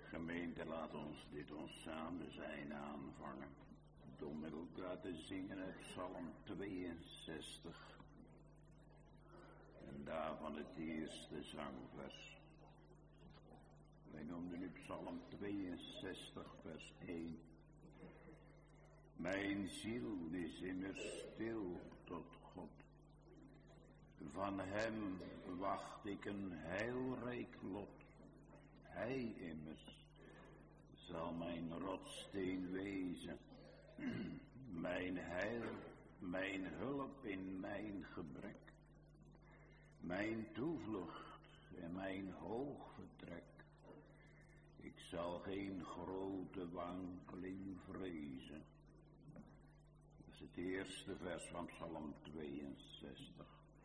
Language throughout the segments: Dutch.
Gemeente, laat ons dit ons samen zijn aanvangen. Door met elkaar te zingen uit Psalm 62. En daarvan het eerste zangvers. Wij noemden nu Psalm 62 vers 1. Mijn ziel is immers stil tot God. Van hem wacht ik een heilrijk lot. Hij immers zal mijn rotsteen wezen, mijn heil, mijn hulp in mijn gebrek, mijn toevlucht en mijn hoogvertrek. Ik zal geen grote wankeling vrezen. Dat is het eerste vers van Psalm 62.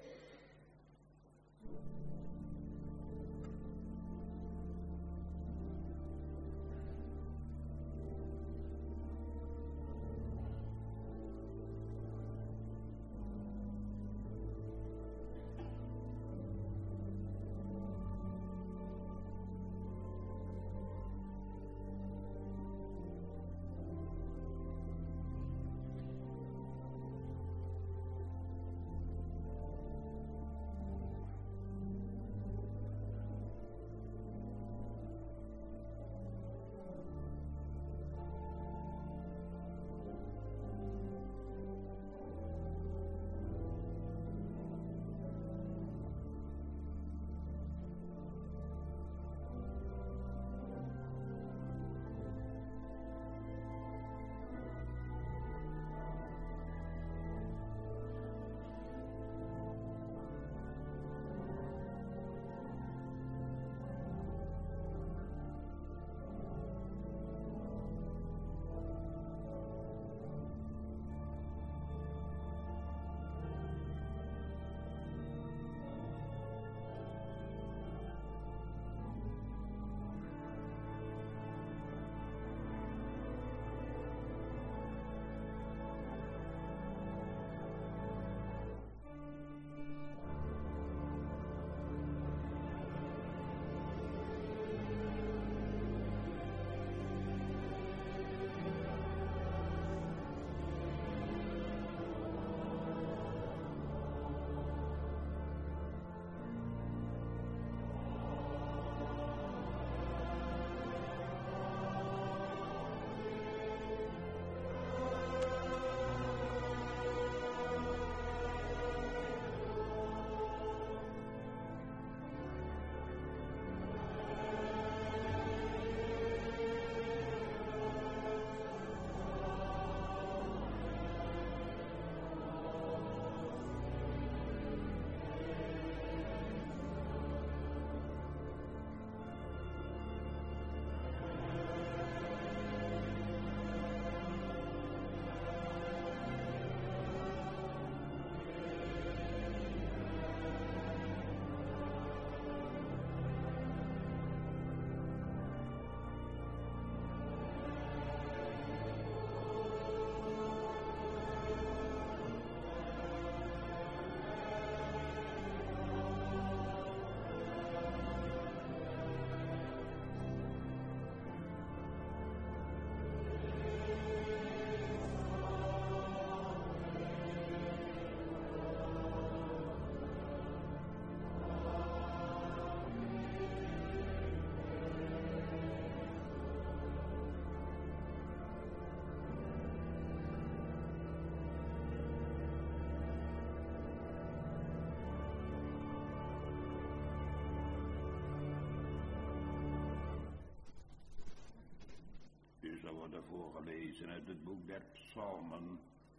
Worden voorgelezen uit het boek der Psalmen,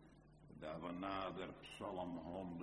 daarvan nadert Psalm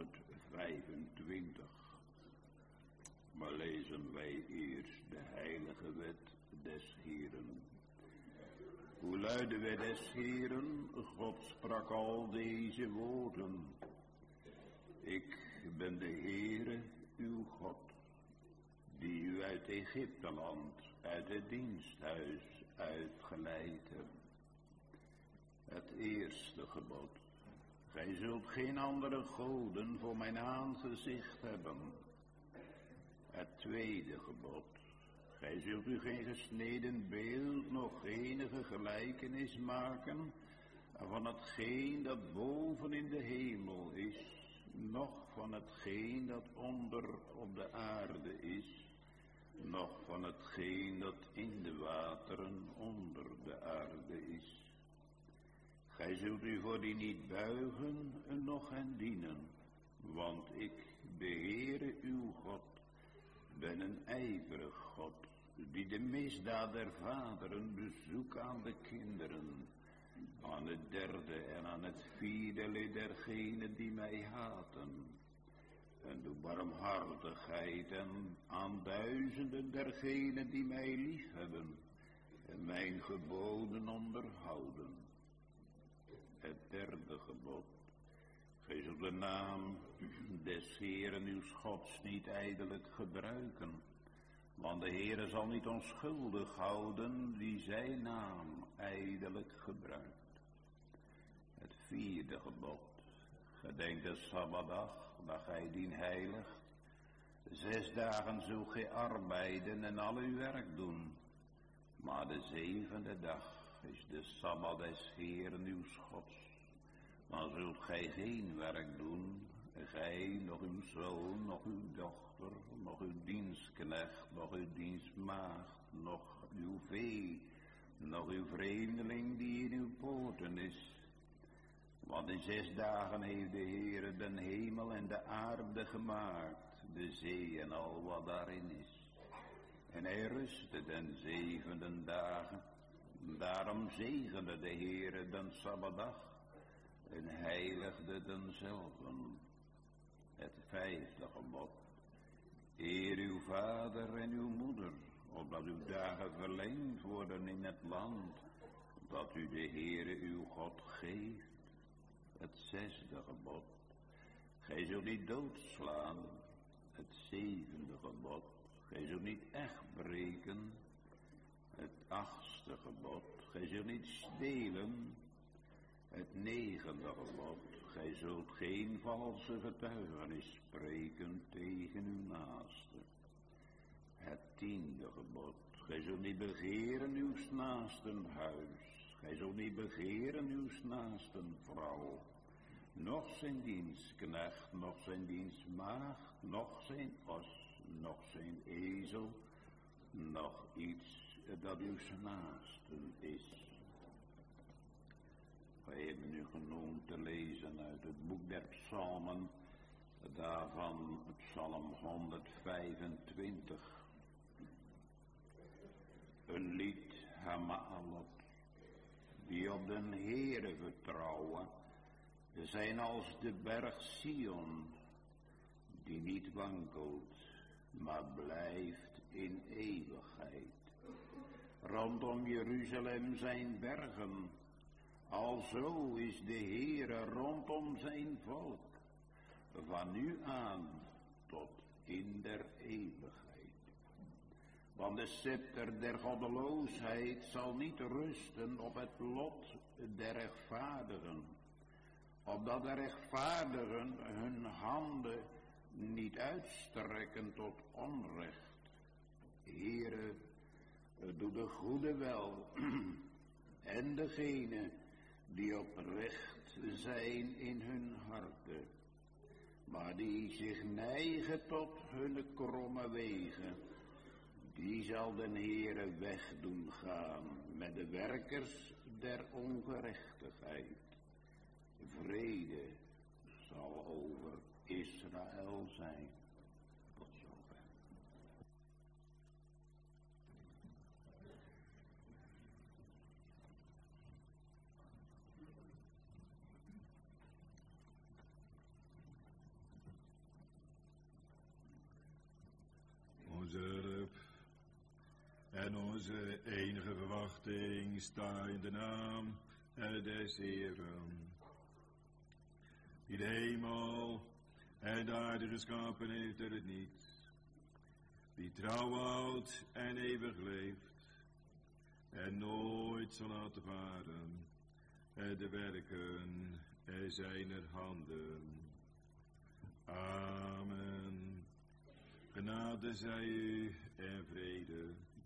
125. Maar lezen wij eerst de heilige wet des Heeren. Hoe luidde wet des Heeren? God sprak al deze woorden. Ik ben de Heere, uw God, die u uit Egypteland, uit het diensthuis uitgeleid heb. Het eerste gebod. Gij zult geen andere goden voor mijn aangezicht hebben. Het tweede gebod. Gij zult u geen gesneden beeld, nog enige gelijkenis maken van hetgeen dat boven in de hemel is, noch van hetgeen dat onder op de aarde is, noch van hetgeen dat in de wateren onder de aarde is. Gij zult u voor die niet buigen, noch hen dienen, want ik, de Heere uw God, ben een ijverig God, die de misdaad der vaderen bezoekt aan de kinderen, aan het derde en aan het vierde lid dergenen die mij haten, en doe barmhartigheid en aan duizenden dergenen die mij liefhebben en mijn geboden onderhouden. Het derde gebod: gij zult de naam des Heeren uw Gods niet ijdelijk gebruiken, want de Heere zal niet onschuldig houden die zijn naam ijdelijk gebruikt. Het vierde gebod: gedenk de Sabbatdag, dat gij dien heiligt. 6 dagen zult gij arbeiden en al uw werk doen, maar de 7e dag is de Sabbat des Heeren uw Gods. Dan zult gij geen werk doen, gij, nog uw zoon, nog uw dochter, nog uw dienstknecht, nog uw dienstmaagd, nog uw vee, nog uw vreemdeling die in uw poorten is. Want in 6 dagen heeft de Heere den hemel en de aarde gemaakt, de zee en al wat daarin is. En hij rustte den 7e dagen. Daarom zegende de Heere den Sabbatdag en heiligde denzelven. Het 5e gebod: eer uw vader en uw moeder, opdat uw dagen verlengd worden in het land dat u de Heere uw God geeft. Het 6e gebod: gij zult niet doodslaan. Het 7e gebod: gij zult niet echt breken. Het 8e gebod: gij zult niet stelen. Het 9e gebod: gij zult geen valse getuigenis spreken tegen uw naaste. Het 10e gebod: gij zult niet begeren uw naasten huis. Gij zult niet begeren uw naasten vrouw, noch zijn dienstknecht, noch zijn dienstmaagd, noch zijn os, noch zijn ezel, noch iets dat uw naasten is. Wij hebben nu genoemd te lezen uit het boek der Psalmen, daarvan Psalm 125. Een lied, Hama'alot, die op den Heere vertrouwen, zijn als de berg Sion, die niet wankelt, maar blijft in eeuwigheid. Rondom Jeruzalem zijn bergen, alzo is de Heere rondom zijn volk, van nu aan tot in der eeuwigheid. Want de scepter der goddeloosheid zal niet rusten op het lot der rechtvaardigen, opdat de rechtvaardigen hun handen niet uitstrekken tot onrecht. Heere, doe de goede wel, en degene die oprecht zijn in hun harten, maar die zich neigen tot hun kromme wegen, die zal den Heere weg doen gaan met de werkers der ongerechtigheid. Vrede zal over Israël zijn. Tot zover. Onze hulp en onze enige verwachting staat in de naam des Heeren, die de hemel en de aarde geschapen heeft uit het niets, die trouw houdt en eeuwig leeft, en nooit zal laten varen de werken zijner handen. Amen. Genade zij u en vrede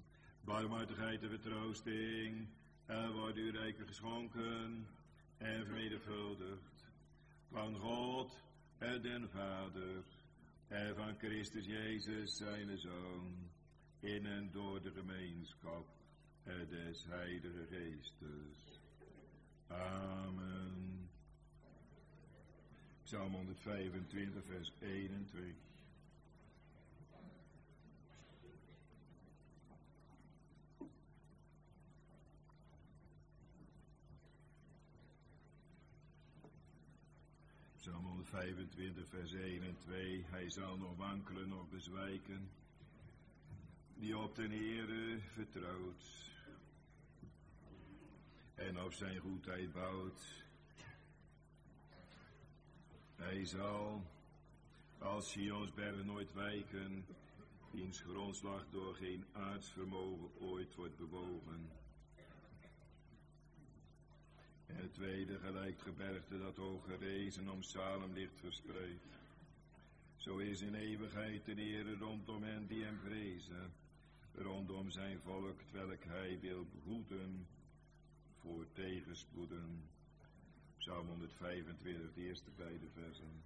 barmhartigheid en vertroosting, en wordt u rijkelijk geschonken en vermenigvuldigd van God en den Vader en van Christus Jezus zijn Zoon, in en door de gemeenschap des Heilige Geestes. Amen. Psalm 125, vers 1 en 2. Psalm 125, vers 1 en 2. Hij zal nog wankelen, nog bezwijken, die op de Heere vertrouwt en op zijn goedheid bouwt. Hij zal als Sionsberg nooit wijken, wiens grondslag door geen aardsvermogen ooit wordt bewogen. En het tweede gelijkt gebergte dat hoog gerezen om Salem ligt verspreid. Zo is in eeuwigheid de Heere rondom hen die hem vrezen, rondom zijn volk, twelk hij wil behoeden voor tegenspoeden. Psalm 125, de eerste beide versen.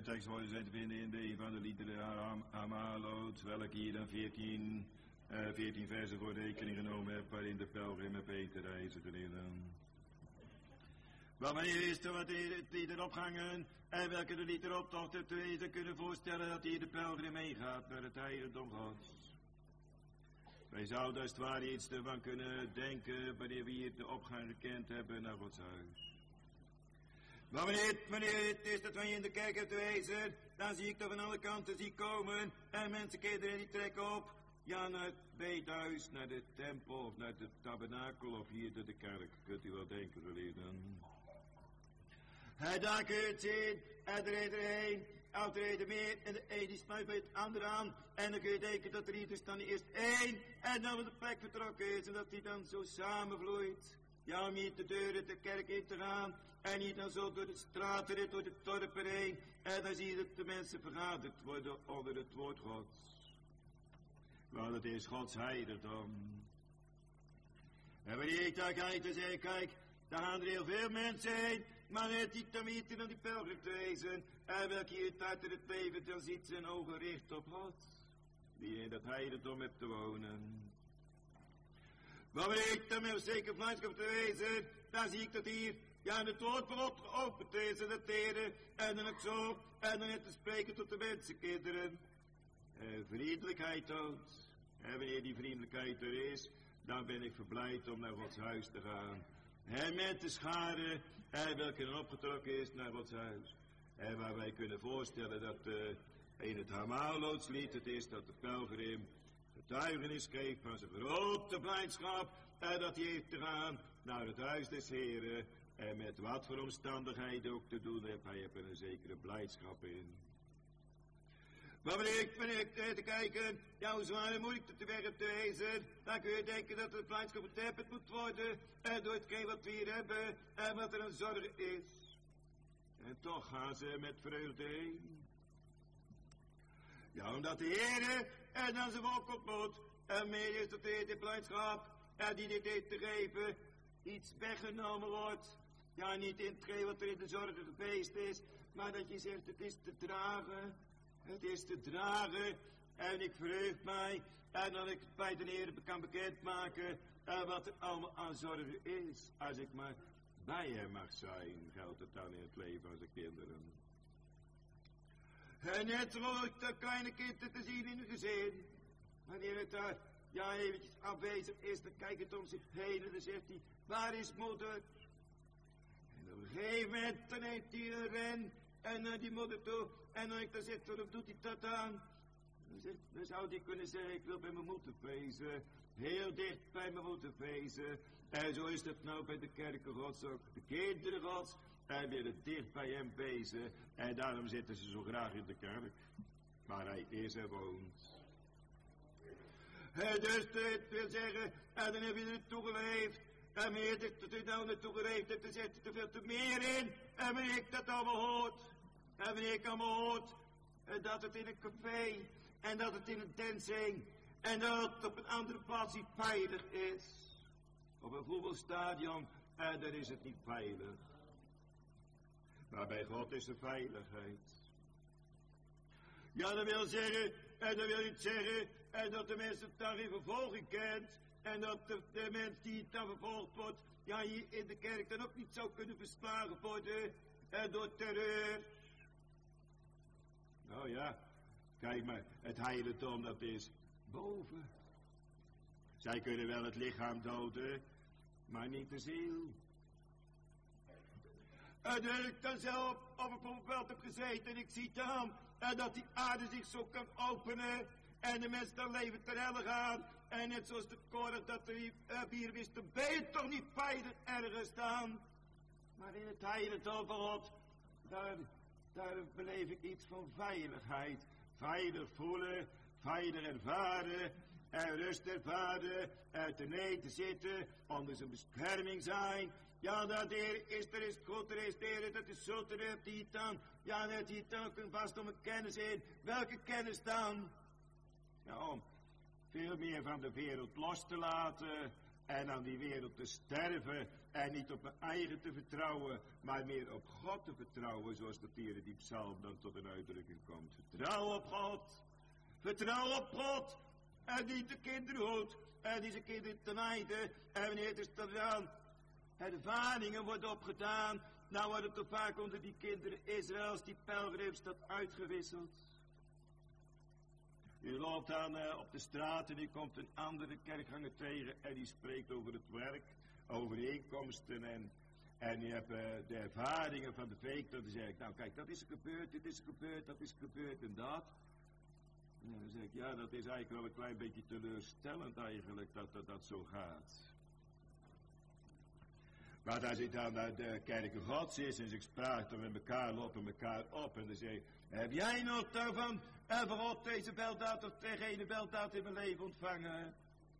De tekstwoorden zijn te vinden in de Evangeliederen Amaloot, welke hier dan 14 versen voor rekening genomen heb, waarin de pelgrim en Peter reizen erin. Maar wanneer is er wat die erop hangen en welke er niet erop toch te weten kunnen voorstellen dat hier de pelgrim meegaat naar het heiligdom Gods. Wij zouden als het ware iets ervan kunnen denken wanneer we hier de opgang gekend hebben naar Gods huis. Maar wanneer het is dat wij in de kerk hebben wezen, dan zie ik dat van alle kanten zie komen en mensenkinderen die trekken op. Ja, naar het beethuis, naar de tempel of naar de tabernakel of hier naar de kerk. Kunt u wel denken, geliefden. En daar kun je het zien, en er is er heen, er is er meer, en de een die snuift bij het andere aan. En dan kun je denken dat er hier dus dan eerst één, en dan op de plek vertrokken is, en dat die dan zo samenvloeit. Ja, om hier de deuren de kerk in te gaan, en niet dan zo door de straten, door de dorpen heen, en dan zie je dat de mensen vergaderd worden onder het woord Gods. Want het is Gods heiligdom. En wanneer ik daar kijk, dan zeg ik, kijk, daar gaan er heel veel mensen heen, maar net niet om hier dan die pelgrim te wezen. En welke hier tijd in het leven, dan ziet zijn ogen richt op God, die in dat heiligdom hebt te wonen. Maar wanneer ik dan met zeker blijdschap te wezen, dan zie ik dat hier, ja, het woord voorop geopend is en dat teren, en dan het zo, en dan het te spreken tot de mensenkinderen. Vriendelijkheid toont. En wanneer die vriendelijkheid er is, dan ben ik verblijd om naar Gods huis te gaan. En met de schade, welke er opgetrokken is naar Gods huis. En waar wij kunnen voorstellen dat in het Hamaaloodslied het is dat de pelgrim getuigenis kreeg van zijn grote blijdschap. En dat hij heeft te gaan naar het huis des Heren. En met wat voor omstandigheden ook te doen heeft, hij heeft er een zekere blijdschap in. Maar wanneer ik te kijken, ja, hoe zwaar en moeilijk te werk te wezen, dan kun je denken dat het blijdschap vertemperd moet worden, en door hetgeen wat we hier hebben, en wat er een zorg is. En toch gaan ze met vreugde heen. Ja, omdat de Heere en dan zijn volk ontmoet, en meer is dat de blijdschap, en die dit heeft te geven, iets weggenomen wordt. Ja, niet in hetgeen wat er in de zorg geweest is, maar dat je zegt, het is te dragen. Het is te dragen en ik verheug mij en dat ik het bij de Heer kan bekendmaken wat er allemaal aan zorgen is. Als ik maar bij hem mag zijn, geldt het dan in het leven van zijn kinderen. En net zoals dat kleine kind te zien in een gezin, wanneer het daar ja eventjes afwezig is, dan kijkt het om zich heen en dan zegt hij, waar is moeder? En op een gegeven moment dan neemt hij een ren en naar die moeder toe. En dan ik dan zeg, waarom doet hij dat aan? Dan zou hij kunnen zeggen, ik wil bij mijn moeder wezen. Heel dicht bij mijn moeder wezen. En zo is dat nou bij de kerken Gods ook. De kinderen Gods, en willen dicht bij hem wezen. En daarom zitten ze zo graag in de kerk. Waar hij is en woont. Dus dit wil zeggen, en dan heb je er toegeleefd. En wanneer dat u nou naartoe geleefd hebt, dan zet je er veel te meer in. En wanneer ik dat allemaal hoort. En wanneer ik allemaal hoort dat het in een café en dat het in een tent zijn en dat het op een andere plaats niet veilig is. Op een voetbalstadion, daar is het niet veilig. Maar bij God is er veiligheid. Ja, dat wil zeggen, en dat wil niet zeggen, en dat de mensen dan geen vervolging kent en dat de mens die dan vervolgd wordt, ja, hier in de kerk dan ook niet zou kunnen verslagen worden door terreur. Nou ja, kijk maar, het heiligdom dat is boven. Zij kunnen wel het lichaam doden, maar niet de ziel. En dat ik dan zelf op een voetbalveld heb gezeten en ik zie dan dat die aarde zich zo kan openen en de mensen dan leven ter helle gaan. En net zoals de koren dat er hier wist, dan ben je toch niet veilig ergens dan. Maar in het heiligdom van God, daar beleef ik iets van veiligheid. Veilig voelen, veilig ervaren, en rust ervaren, uit de nee te zitten, onder zijn bescherming zijn. Ja, dat de Heer is, er is God, er is de Heer, dat is zo, er heeft hij het dan. Ja, net hij het ook vast om een kennis in. Welke kennis dan? Ja, om veel meer van de wereld los te laten en aan die wereld te sterven en niet op mijn eigen te vertrouwen, maar meer op God te vertrouwen, zoals dat hier in die psalm dan tot een uitdrukking komt. Vertrouw op God, vertrouw op God, en die de kinderen houdt, en die zijn kinderen te leiden, en wanneer het is gedaan, ervaringen worden opgedaan, nou wordt het toch vaak onder die kinderen Israëls, die pelgrims, dat uitgewisseld. U loopt dan op de straat en u komt een andere kerkganger tegen en die spreekt over het werk, over de inkomsten en u hebt de ervaringen van de week. Dan zeg ik, nou kijk, dat is gebeurd, dit is gebeurd, dat is gebeurd en dat. En dan zeg ik, ja, dat is eigenlijk wel een klein beetje teleurstellend eigenlijk dat zo gaat. Maar als ik dan naar de kerken Gods is en ik spraak dan met elkaar, lopen elkaar op en dan zeg ik, heb jij nog daarvan God deze weldaad of degene weldaad in mijn leven ontvangen?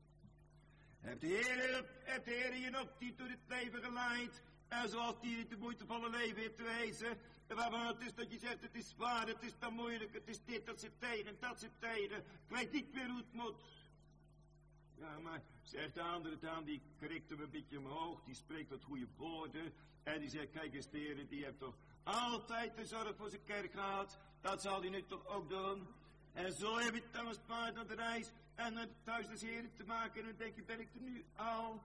Heeft de Heer je nog niet door het leven geleid? En zoals die de moeitevolle leven heeft te wezen, waarvan het is dat je zegt, het is zwaar, het is dan moeilijk, het is dit, dat zit tegen, dat zit tegen, ik weet niet meer hoe het moet. Ja, maar zegt de andere dan, die krikt hem een beetje omhoog, die spreekt wat goede woorden, en die zegt, kijk eens de Heer, die heeft toch altijd de zorg voor zijn kerk gehad, dat zal hij nu toch ook doen. En zo heb ik dan gespaard aan de reis, en naar thuis des Heren te maken, en dan denk ik, ben ik er nu al?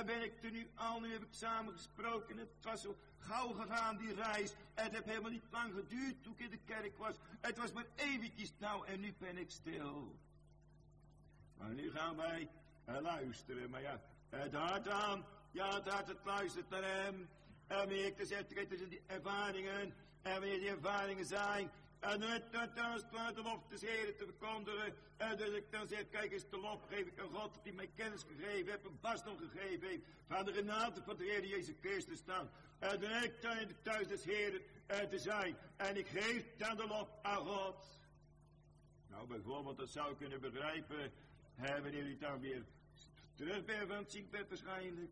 Nu heb ik samen gesproken, het was zo gauw gegaan die reis, het heeft helemaal niet lang geduurd toen ik in de kerk was, het was maar eventjes nou, en nu ben ik stil. Maar nu gaan wij luisteren, maar ja, het hart aan, ja, het hart het luistert naar hem, en wanneer ik dus zeg, tussen die ervaringen, en wanneer die ervaringen zijn, en dan de lof des Heren te verkondigen. En dus ik dan zeg, kijk eens, de lof geef ik aan God die mij kennis gegeven heeft, een wasdom gegeven heeft, van de genade van de Heer Jezus Christus staan. En dan ik dan in de thuis des Heren te zijn. En ik geef dan de lof aan God. Nou, bijvoorbeeld, dat zou ik kunnen begrijpen, wanneer u dan weer terug bent van het ziekbed waarschijnlijk.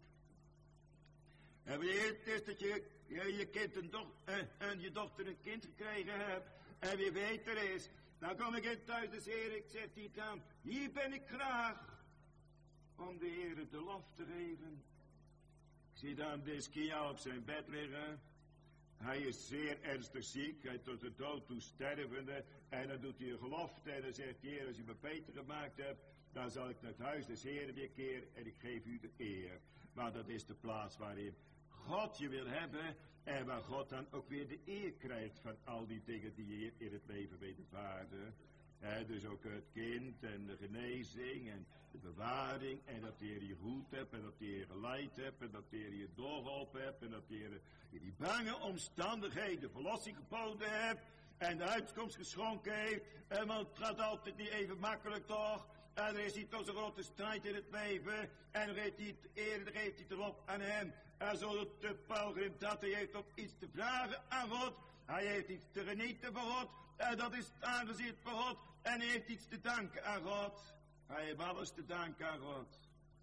En wanneer het is dat je kind en je dochter een kind gekregen hebt, en wie weet er is, dan kom ik in thuis des Heer, ik zeg die dan, hier ben ik graag, om de Heer de lof te geven. Ik zie dan de Skia op zijn bed liggen, hij is zeer ernstig ziek, hij tot de dood toe stervende, en dan doet hij een gelofte, en dan zegt de Heer, als u me beter gemaakt hebt, dan zal ik naar het huis des Heeren weer keren, en ik geef u de eer. Maar dat is de plaats waarin God je wil hebben, en waar God dan ook weer de eer krijgt van al die dingen die je in het leven wedervaren. Dus ook het kind en de genezing en de bewaring, en dat de Heer je goed hebt, en dat de Heer geleid hebt, en dat de Heer je doorgeholpen hebt, en dat de Heer in die bange omstandigheden verlossing geboden hebt, en de uitkomst geschonken heeft, want het gaat altijd niet even makkelijk toch. En er is niet toch zo'n grote strijd in het leven, en dan geeft hij de eer, dan geeft hij de lof aan hem. En zo doet de pelgrim dat, hij heeft ook iets te vragen aan God, hij heeft iets te genieten van God, en dat is het aangezicht van God, en hij heeft iets te danken aan God. Hij heeft alles te danken aan God.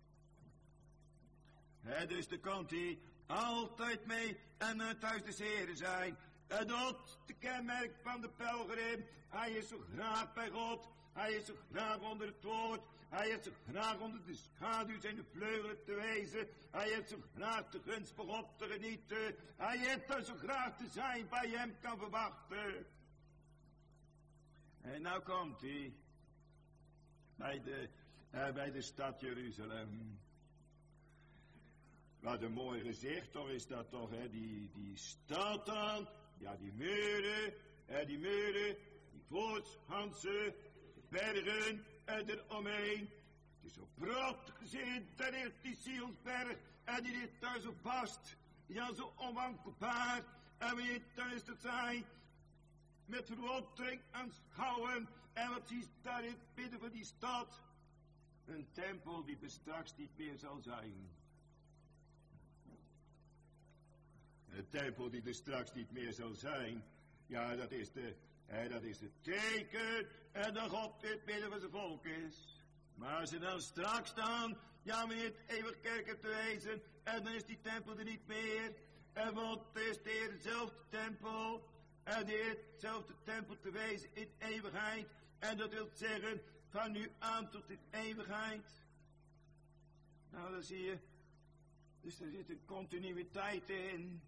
Dus dan komt hij altijd mee en naar het huis des Heren zijn. En dat de kenmerk van de pelgrim, hij is zo graag bij God, hij is zo graag onder het woord, hij is zo graag onder de schaduw zijn de vleugelen te wezen, hij heeft zo graag de gunst van God te genieten, hij heeft er zo graag te zijn bij hem kan verwachten. En nou komt hij bij de stad Jeruzalem. Wat een mooi gezicht toch is dat toch, hè? Die stad dan, ja die muren, die voortschansen, de bergen eromheen. Het is zo prachtig gezicht, daar ligt die Sionsberg, en die ligt daar zo vast, ja zo onwankelbaar, en wie dan is dat zijn, met verwondering aanschouwen, en wat zie je daar in het midden van die stad? Een tempel die straks niet meer zal zijn. Een tempel die er straks niet meer zal zijn, ja, dat is het teken en dat God in het midden van zijn volk is. Maar als ze dan straks staan, ja, wanneer het eeuwig kerk hebt te wezen, en dan is die tempel er niet meer, en want het is de Heer dezelfde tempel, en de Heer dezelfde tempel te wezen in eeuwigheid, en dat wil zeggen, van nu aan tot in eeuwigheid. Nou, dan zie je. Dus er zit een continuïteit in.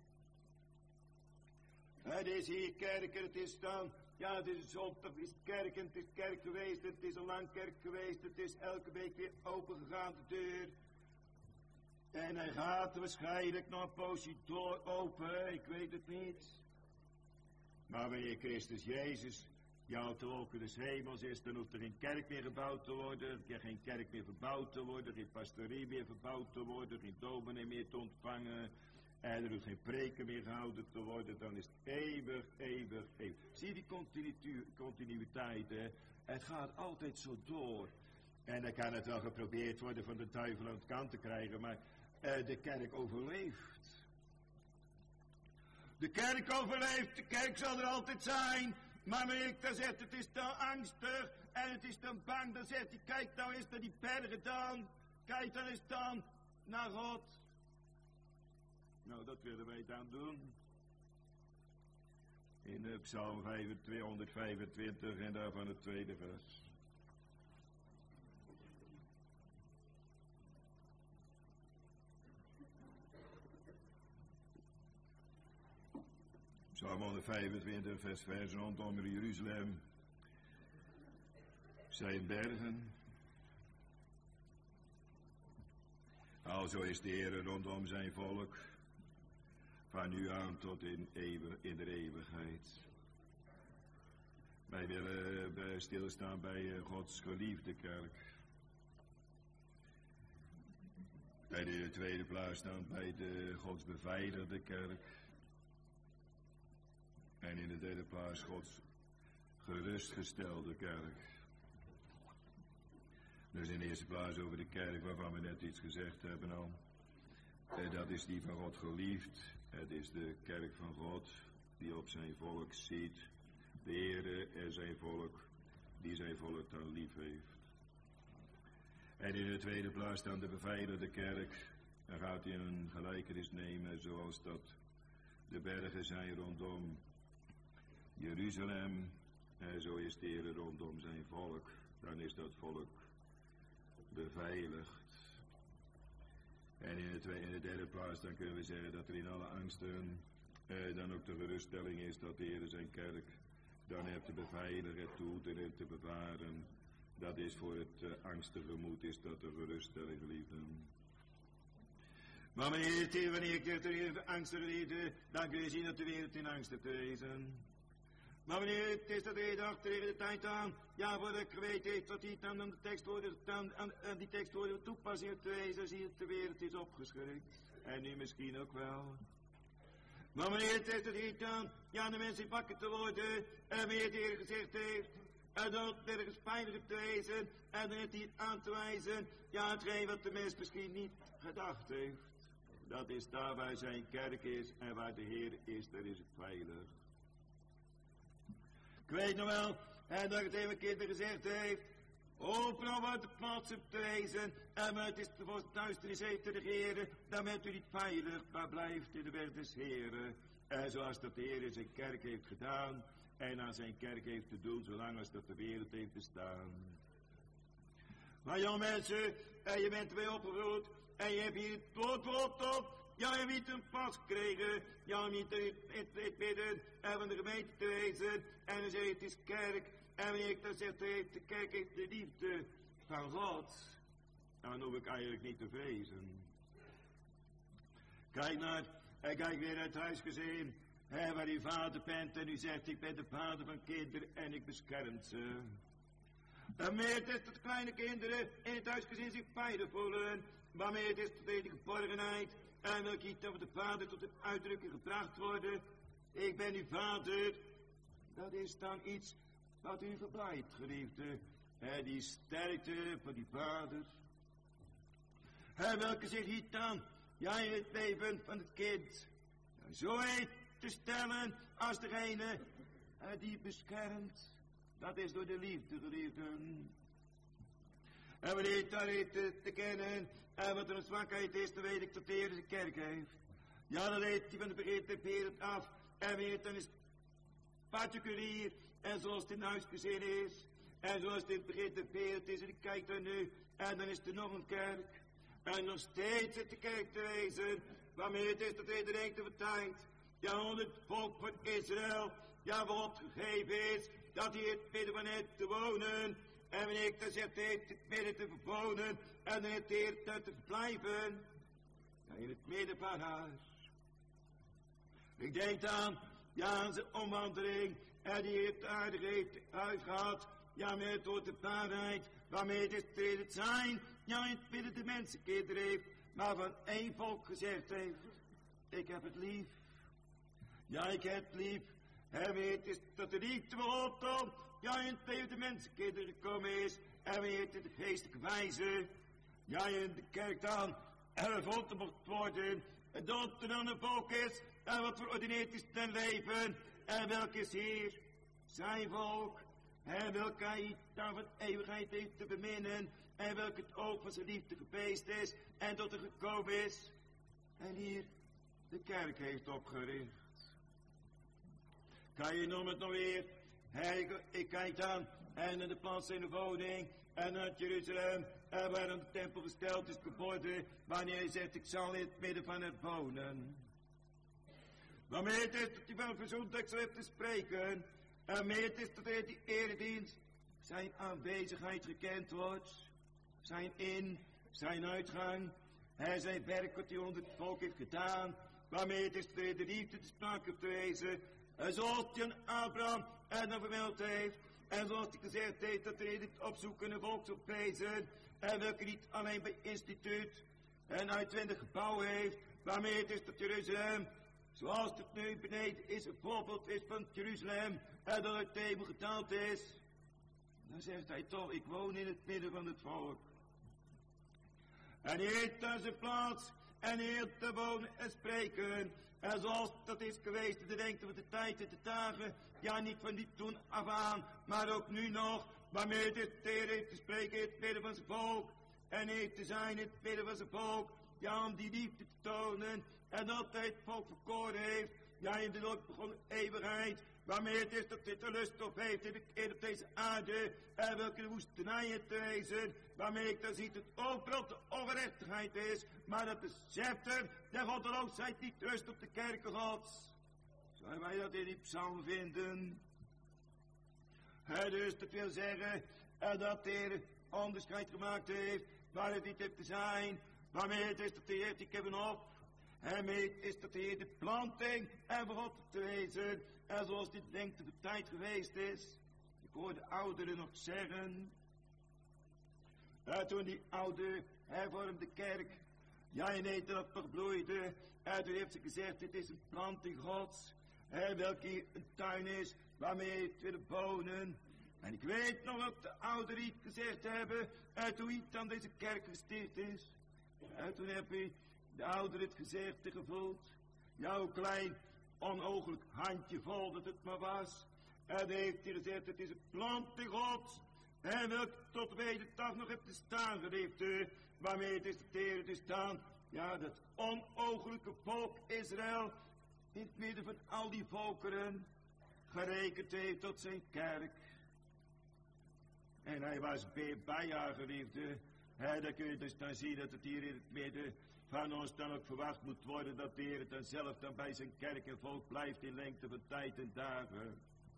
Het is hier kerk en het is dan. Ja, het is zondag, het is kerk en het is kerk geweest. Het is al lang kerk geweest. Het is elke week weer opengegaan de deur. En hij gaat waarschijnlijk nog een poosje door open. Ik weet het niet. Maar wanneer Christus Jezus jou te wolken des hemels is, dan hoeft er geen kerk meer gebouwd te worden, er geen kerk meer verbouwd te worden, geen pastorie meer verbouwd te worden, geen dominee meer te ontvangen, en er hoeft geen preken meer gehouden te worden, dan is het eeuwig, eeuwig, eeuwig. Zie je die continuïteit, hè? Het gaat altijd zo door. En dan kan het wel geprobeerd worden van de duivel aan de kant te krijgen, maar de kerk overleeft. De kerk overleeft, de kerk zal er altijd zijn. Maar wanneer ik dan zeg, het is dan angstig en het is dan bang, dan zegt hij, kijk nou eens naar die bergen dan. Kijk dan eens dan naar God. Nou, dat willen wij dan doen. In Psalm 225 en daarvan het tweede vers. Psalm 125, vers rondom Jeruzalem zijn bergen. Alzo is de Heer rondom zijn volk, van nu aan tot in de eeuwigheid. Wij willen stilstaan bij Gods geliefde kerk. Bij de tweede plaats staan bij de Gods beveiligde kerk. En in de derde plaats Gods gerustgestelde kerk. Dus in de eerste plaats over de kerk waarvan we net iets gezegd hebben al. Dat is die van God geliefd. Het is de kerk van God die op zijn volk ziet. De Heere en zijn volk die zijn volk dan lief heeft. En in de tweede plaats dan de beveiligde kerk. Dan gaat hij een gelijkenis nemen zoals dat de bergen zijn rondom Jeruzalem, en zo is de Heer rondom zijn volk, dan is dat volk beveiligd. En in de derde plaats dan kunnen we zeggen dat er in alle angsten dan ook de geruststelling is dat de Heer zijn kerk dan heeft te beveiligen, te hoeden en te bewaren. Dat is voor het angstige moed is dat de geruststelling, geliefden. Maar wanneer de angstige liefde, dan kun je zien dat de wereld in angst te wezen. Maar wanneer het is dat hij dacht tegen de tijd aan, ja, voordat ik geweten heeft wat hij dan aan de tekstwoorden, aan die tekstwoorden toepassing te wezen, zie je de wereld is opgeschrikt. En nu misschien ook wel. Maar wanneer het is dat hij dan, ja, de mensen wakker te worden, en wanneer het Heer gezegd heeft, en dan ergens pijnlijk te wezen, en dan heeft hij het aan te wijzen, ja, hetgeen wat de mens misschien niet gedacht heeft. Dat is daar waar zijn kerk is, en waar de Heer is, daar is het veilig. Ik weet nog wel, dat ik het even kinderen gezegd heeft, overal uit de plaats op te wezen, en het is voor het duisternis heeft te regeren, dan bent u niet veilig, maar blijft in de weg des Heren. En zoals dat de Heer in zijn kerk heeft gedaan, en aan zijn kerk heeft te doen, zolang als dat de wereld heeft bestaan. Maar jonge mensen, en je bent weer opgegroeid, en je hebt hier het woord op, ja, je hebt een pas gekregen, ja, niet in het midden van de gemeente te wezen, en dan zeg je het is kerk, en wanneer ik dan zeg, de kerk heeft de liefde van God, dan hoef ik eigenlijk niet te vrezen. Kijk weer naar het huisgezin, waar uw vader bent, en u zegt, ik ben de vader van kinderen, en ik bescherm ze. En meer het is dat kleine kinderen in het huisgezin zich veilig voelen, waarmee het is tot de geborgenheid, en wil ik niet over de vader tot een uitdrukking gebracht worden. Ik ben uw vader. Dat is dan iets wat u verblijdt, geliefde. Die sterkte van die vader. Welke zich hier dan, ja, in het leven van het kind, zo heet te stellen als degene die beschermt. Dat is door de liefde, geliefden. En wanneer je daar heeft te kennen, en wat er een zwakheid is, dan weet ik dat de Heer zijn kerk heeft. Ja, dan leeft hij van de begin ter wereld af. En weet, dan is het particulier. En zoals het in huisgezin is. En zoals het in het begin ter wereld is. En ik kijk daar nu. En dan is er nog een kerk. En nog steeds het de kerk te wezen, waarmee het is dat iedereen te vertijdt. Ja, onder het volk van Israël, ja, wat gegeven is, dat hij het midden van het te wonen. En wanneer ik dan zeg, heeft het midden te verwonen, en dan heeft de Heer het te verblijven. Ja, in het midden van huis. Ik denk aan, ja, aan zijn omwandeling, en die heeft aardig heeft uitgehad, ja, met door de waarheid, waarmee het is te het zijn, ja, in het midden de mensenkinderen heeft, maar van één volk gezegd heeft, ik heb het lief. Ja, ik heb het lief. En weet is dat de liefde van God dan, ja, in het midden de mensenkinderen gekomen is, en weet het de geestelijke wijze, ja, in de kerk dan, gevonden mocht worden, en dat er dan een volk is, en wat verordineerd is ten leven, en welk is hier zijn volk, en welk hij dan van eeuwigheid heeft te beminnen, en welk het oog van zijn liefde gepeest is, en tot er gekomen is, en hier de kerk heeft opgericht. Kan je noem het nog weer, ik kijk dan, en in de plaats in de woning, en uit Jeruzalem, en waar dan de tempel gesteld is geworden, wanneer hij zegt, ik zal in het midden van het wonen. Waarmee het is dat hij van verzoendag zal heeft te spreken, en mee het is dat hij die eredienst, zijn aanwezigheid gekend wordt, zijn in, zijn uitgang, en zijn werk wat hij onder het volk heeft gedaan, waarmee het is dat hij de liefde te sprake heeft te wezen, en zoals hij aan Abraham en dan vermeld heeft, en zoals hij gezegd heeft dat hij het opzoekende volk zal wezen, en welke niet alleen bij instituut en uitwendig gebouw heeft, waarmee het is dat Jeruzalem, zoals het nu beneden is, een voorbeeld is van Jeruzalem, en dat het hemel gedaald is. Dan zegt hij toch, ik woon in het midden van het volk. En hij heeft daar zijn plaats, en hij heeft te wonen en spreken. En zoals dat is geweest, de lengte van de tijd en de dagen, ja, niet van die toen af aan, maar ook nu nog, waarmee de Heer heeft te spreken in het midden van zijn volk, en heeft te zijn in het midden van zijn volk, ja, om die liefde te tonen, en dat hij het volk verkoren heeft, ja, in de nooit begonnen eeuwigheid, waarmee het is dat dit de lust op heeft in op deze aarde, en welke woestenijen te wezen, waarmee ik dan ziet het overal de ongerechtigheid is, maar dat de scepter der goddeloosheid niet rust op de kerken Gods. Zullen wij dat in die psalm vinden? Dus dat wil zeggen, dat de Heer onderscheid gemaakt heeft, waar het niet heeft te zijn, waarmee het is dat de Heer die hebben op, en mee het is dat de Heer de planting en voor God te wezen, en zoals dit lengte van tijd geweest is. Ik hoor de ouderen nog zeggen, toen die oude hervormde kerk, ja in Nederland nog bloeide, en toen heeft ze gezegd, dit is een planting Gods, welke een tuin is, waarmee het willen wonen. En ik weet nog wat de ouderen iets gezegd hebben, toen iets aan deze kerk gesticht is. En toen heb je de ouderen het gezegd en gevoeld, jouw klein onogelijk handje vol dat het maar was. En dan heeft hij gezegd, het is een planting Gods, en welke tot bij de dag nog heeft te staan geliefde, waarmee het is de Heer te staan, ja, dat onogelijke volk Israël, in het midden van al die volkeren, gerekend heeft tot zijn kerk. En hij was bij haar geliefde, dan kun je dus dan zien dat het hier in het midden van ons dan ook verwacht moet worden, dat de Heer dan zelf dan bij zijn kerk en volk blijft in lengte van tijd en dagen.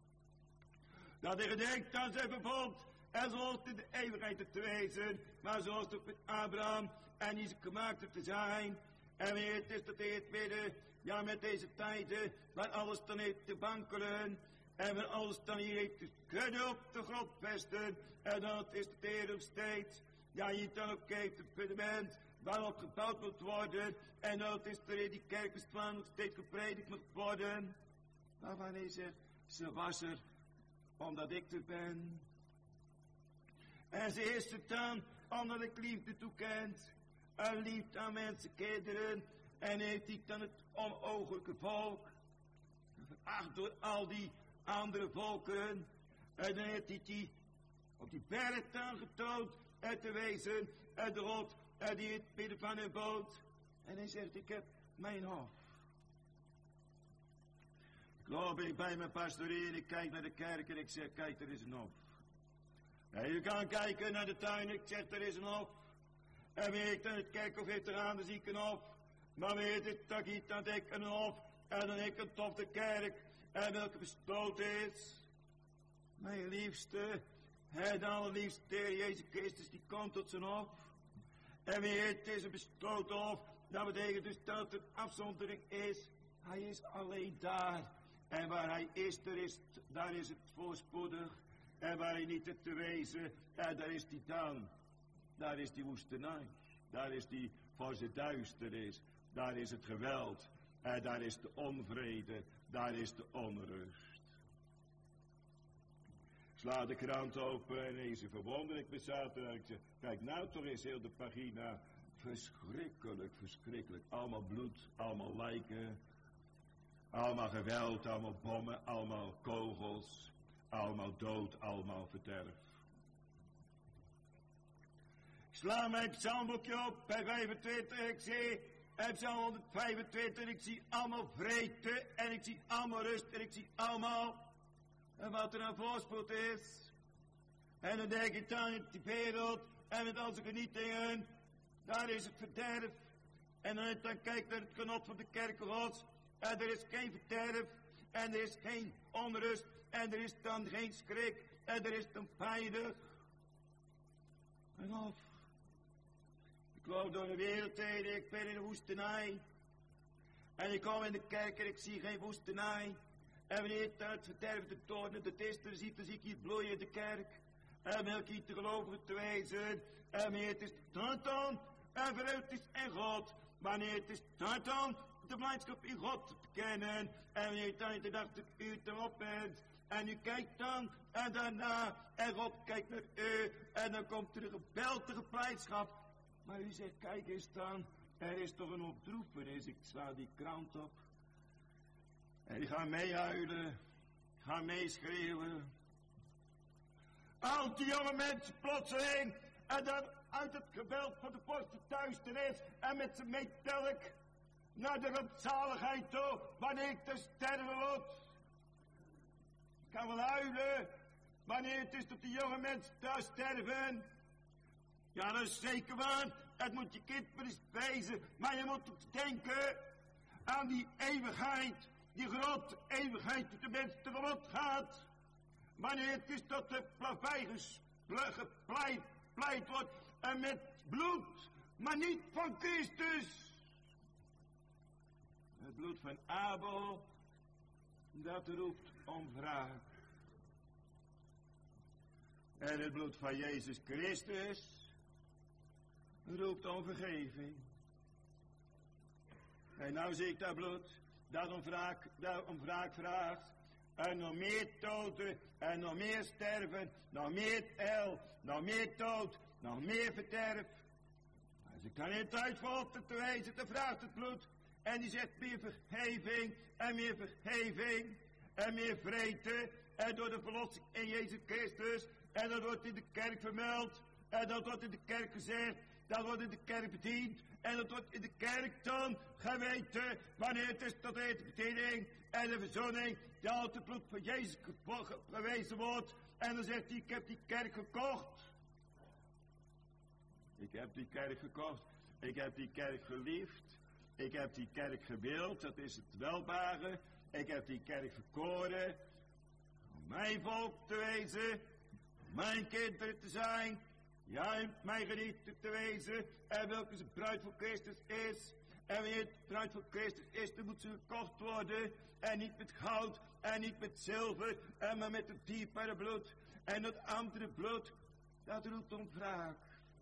Dat hij gedenkt aan zijn verbond, en zoals in de eeuwigheid te wezen, maar zoals het met Abraham en Isaac gemaakt heeft te zijn. En wanneer het is dat hij het midden, ja, met deze tijden, waar alles dan heeft te wankelen, en waar alles dan hier heeft te kunnen op de grond vesten, en dat is de Heer nog steeds, ja, hier dan ook heeft het fundament, waarop gebouwd moet worden, en dat is er in die kerkenslaan nog steeds gepredikt moet worden. Maar wanneer zegt, ze was er, omdat ik er ben. En ze is er dan, omdat ik liefde toekent, en liefde aan mensen, kinderen, en heeft hij dan het onogelijke volk, veracht door al die andere volkeren, en dan heeft hij die op die berg dan getoond, en te wezen, en de God, en die in het midden van een boot, en hij zegt, ik heb mijn hof. Ik loop ik bij mijn pastorie en ik kijk naar de kerk en ik zeg, kijk, er is een hof. En je kan kijken naar de tuin, ik zeg, er is een hof. En weet dan het kerkhof heeft er aan de ziekenhof. Maar weet het, dat giet dan ik een hof. En dan ik een tof de kerk. En welke besloten is. Mijn liefste, het allerliefste Heer Jezus Christus, die komt tot zijn hof. En weet het is een besloten hof. Dat betekent dus dat er afzondering is. Hij is alleen daar. En waar hij is, daar is het voorspoedig. En waar hij niet is te wezen, daar is hij dan. Daar is die woestenij. Daar is die voor ze duister is. Daar is het geweld. En daar is de onvrede. Daar is de onrust. Sla de krant open en lees verwonderlijk bezaten. En ik zeg, kijk nou toch eens heel de pagina. Verschrikkelijk, verschrikkelijk. Allemaal bloed, allemaal lijken. Allemaal geweld, allemaal bommen, allemaal kogels. Allemaal dood, allemaal verderf. Ik sla mijn psalmboekje op bij 25. Ik zie psalm 125. Ik zie allemaal vrede. En ik zie allemaal rust. En ik zie allemaal wat er aan voorspoed is. En dan denk ik dan in die wereld. En met al zijn genietingen. Daar is het verderf. En dan kijk ik naar het genot van de kerk Gods. En er is geen verderf. En er is geen onrust. En er is dan geen schrik. En er is dan veilig. En of. Ik loop door de wereld heen. Ik ben in de woestenij. En ik kom in de kerk en ik zie geen woestenij. En wanneer het verderf de toorn de tester ziet, dan zie ik hier bloeien in de kerk. En wil ik hier te gelovigen te wezen. En wanneer het is tartan en verheugd is in God. Wanneer het is tartan de blijdschap in God te kennen. En wanneer je dan in de dag het uur erop bent. En u kijkt dan en daarna. En God kijkt naar u. En dan komt er een geweldige blijdschap. Maar u zegt, kijk eens dan. Er is toch een opdroepenis. Ik sla die krant op. En die gaan meehuilen. Gaan meeschreeuwen. Al die jonge mensen plotseling. En dan uit het geweld van de vorst duisternis. En met zijn meetelk. Naar de rampzaligheid toe. Wanneer ik te sterven moet. Ik kan wel huilen. Wanneer het is dat die jonge mensen thuis sterven. Ja, dat is zeker waar. Het moet je kind maar eens wezen. Maar je moet ook denken aan die eeuwigheid. Die grote eeuwigheid die de mens tegemoet gaat. Wanneer het is dat de plavei gepleit wordt. En met bloed. Maar niet van Christus. Het bloed van Abel. Dat roept om wraak. En het bloed van Jezus Christus roept om vergeving. En nou zie ik dat bloed dat om wraak vraagt. En nog meer doden, en nog meer sterven, nog meer hel, nog meer dood, nog meer verderf. Als ik dan in tijd valt te wijzen, dan vraagt het bloed. En die zegt meer vergeving, en meer vergeving, en meer vrede. En door de verlossing in Jezus Christus. En dat wordt in de kerk vermeld. En dat wordt in de kerk gezegd. Dat wordt in de kerk bediend. En dat wordt in de kerk dan geweten. Wanneer het is tot de bediening en de verzoening. Dat uit het bloed van Jezus gewezen wordt. En dan zegt hij, ik heb die kerk gekocht. Ik heb die kerk gekocht. Ik heb die kerk geliefd. Ik heb die kerk gewild. Dat is het welbare. Ik heb die kerk verkoren. Om mijn volk te wezen. Mijn kinderen te zijn. Ja, mijn geliefde te wezen. En welke zijn bruid voor Christus is. En wanneer het bruid voor Christus is, dan moet ze gekocht worden. En niet met goud. En niet met zilver. Maar met het dierbare bloed. En dat andere bloed, dat roept om wraak.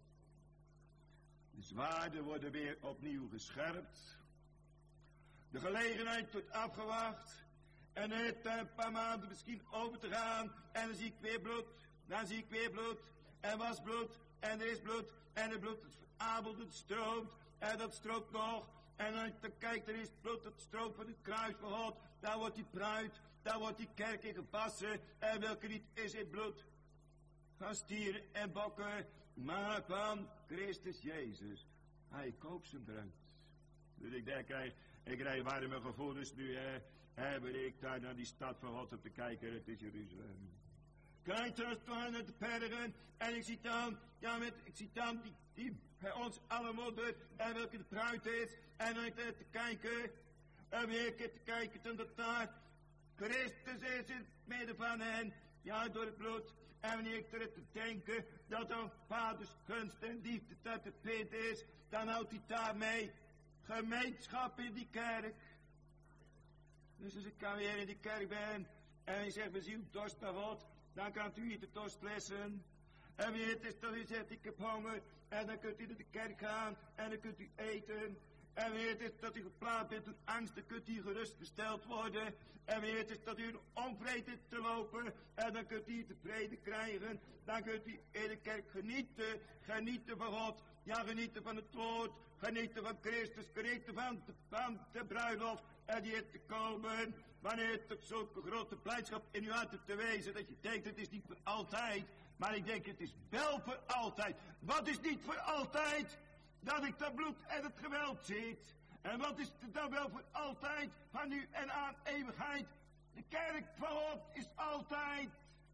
De zwaarden worden weer opnieuw gescherpt. De gelegenheid wordt afgewacht. En het een paar maanden misschien over te gaan. En dan zie ik weer bloed. Dan zie ik weer bloed. En was bloed. En er is bloed. En het bloed is veradeld. Het stroomt. En dat stroomt nog. En dan kijkt er is bloed. Dat stroomt van het kruis van God. Daar wordt die bruid. Daar wordt die kerk in gewassen. En welke niet is in bloed. Gaan stieren en bokken. Maar van Christus Jezus. Hij koopt zijn bruid. Dus ik denk, ik krijg warme gevoelens nu, wanneer ik daar naar die stad van God op te kijken, het is Jeruzalem. Kijk er eens naar de bergen. En ik zie dan die bij ons allemodder. En welke de bruid is. En dan te kijken. En weer te kijken dat daar Christus is in het midden van hen. Ja, door het bloed. En wanneer ik er te denken dat dan vaders gunst en liefde dat het bid is. Dan houdt hij daarmee gemeenschap in die kerk. Dus als ik kan weer in die kerk ben. En je zegt, we zien dorst naar God. Dan kan u hier de dorst lessen. En wie het is dat u zegt, ik heb honger. En dan kunt u naar de kerk gaan. En dan kunt u eten. En wie het is dat u geplaatst bent door angst. Dan kunt u gerustgesteld worden. En wie het is dat u onvrede te lopen. En dan kunt u tevreden krijgen. Dan kunt u in de kerk genieten. Genieten van God. Ja, genieten van het woord. Genieten van Christus. Genieten van de bruiloft. En die is te komen. Wanneer het zulke grote blijdschap in uw hart te wezen. Dat je denkt, het is niet voor altijd. Maar ik denk, het is wel voor altijd. Wat is niet voor altijd? Dat ik dat bloed en het geweld ziet. En wat is het dan wel voor altijd? Van nu en aan eeuwigheid. De kerk van God is altijd.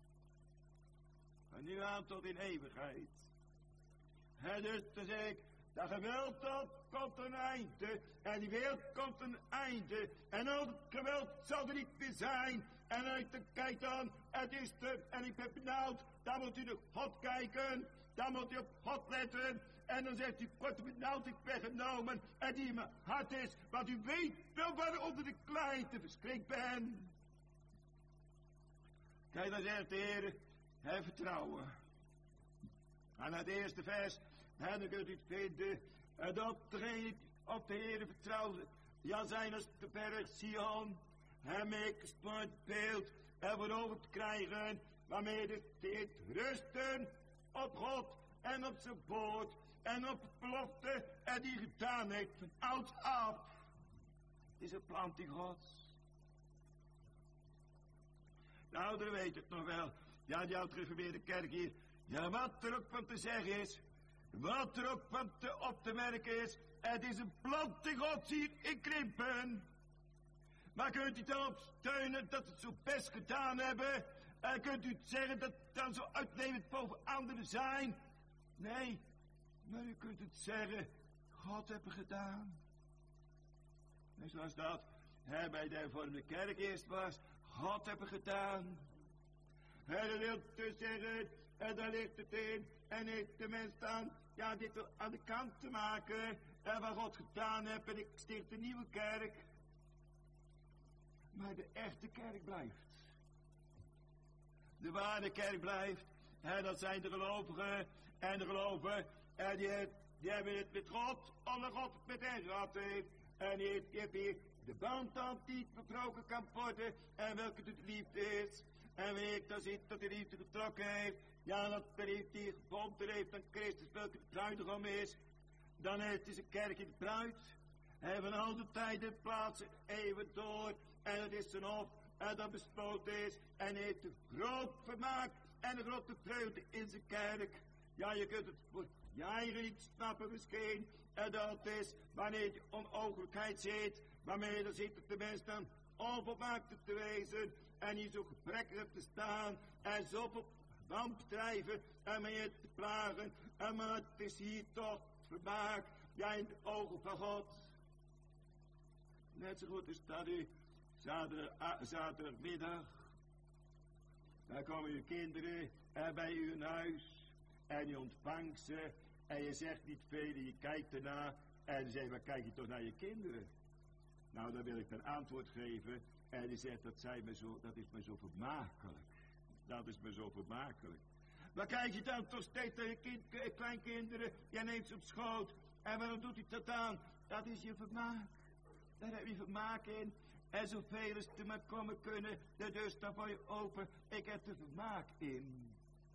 Van nu aan tot in eeuwigheid. En dus dan zeg ik, dat geweld dat komt een einde. En die wereld komt een einde. En al het geweld zal er niet meer zijn. En als ik kijk dan, het is er. En ik ben benauwd. Dan moet u naar God kijken. Dan moet u op God letten. En dan zegt u, word benauwd, ik ben genomen. En die in mijn hart is. Want u weet wel waaronder de kleinte verschrikt ben. Kijk, dan zegt de Heer, heb vertrouwen. En het eerste vers. En dan kunt u het vinden. En dat degene die op de Heer vertrouwde. Ja, zijn als de berg Sion. Hem ik het beeld. En voorover te krijgen. Waarmee dit rusten op God. En op zijn woord. En op de belofte. En die gedaan heeft van ouds af. Is een planting Gods. De ouderen weten het nog wel. Ja, die oud gereformeerde kerk hier. Ja, wat er ook van te zeggen is. Wat er ook van op te merken is. Het is een planting Gods hier in Krimpen. Maar kunt u daarop steunen dat het zo best gedaan hebben? En kunt u zeggen dat het dan zo uitnemend boven anderen zijn? Nee, maar u kunt het zeggen, God heeft het gedaan. En zoals dat bij de hervormde kerk eerst was, God heeft het gedaan. En dat wil dus zeggen, en daar ligt het in, en heeft de mens dan, ja, dit aan de kant te maken, en wat God gedaan heeft, en ik sticht een nieuwe kerk. Maar de echte kerk blijft. De ware kerk blijft. En dat zijn de gelovigen. En de gelovigen. En die hebben het met God. Omdat God het met hen gehad heeft. En die heeft hier de band dan die verbroken kan worden. En welke de liefde is. En wie ik dan ziet dat de liefde getrokken heeft. Ja, dat de liefde die gebonden heeft aan Christus. Welke de bruidegom is. Dan heeft hij zijn kerk in de bruid. En van al de tijden plaatsen eeuwen door. En het is zijn hof. En dat besloten is. En heeft een groot vermaak. En een grote vreugde in zijn kerk. Ja, je kunt het voor je eigen niet snappen misschien. En dat is wanneer je onogelijkheid ziet. Waarmee je dan ziet dat de mens dan onvolmaakt te wezen. En hier zo gebrekkig te staan. En zoveel wampdrijven. En met je te plagen. En maar het is hier toch vermaak. Ja, in de ogen van God. Net zo goed is dat u zaterdagmiddag. Dan komen uw kinderen bij u in huis. En je ontvangt ze. En je zegt niet veel. En je kijkt ernaar. En je zegt, maar kijk je toch naar je kinderen? Nou, dan wil ik een antwoord geven. En die zegt, dat is me zo vermakelijk. Dat is me zo vermakelijk. Maar kijk je dan toch steeds naar je kleinkinderen. Je neemt ze op schoot. En waarom doet hij dat aan? Dat is je vermaak. Daar heb je vermaak in. En zoveel als er maar komen kunnen, de deur staat voor je open. Ik heb er vermaak in.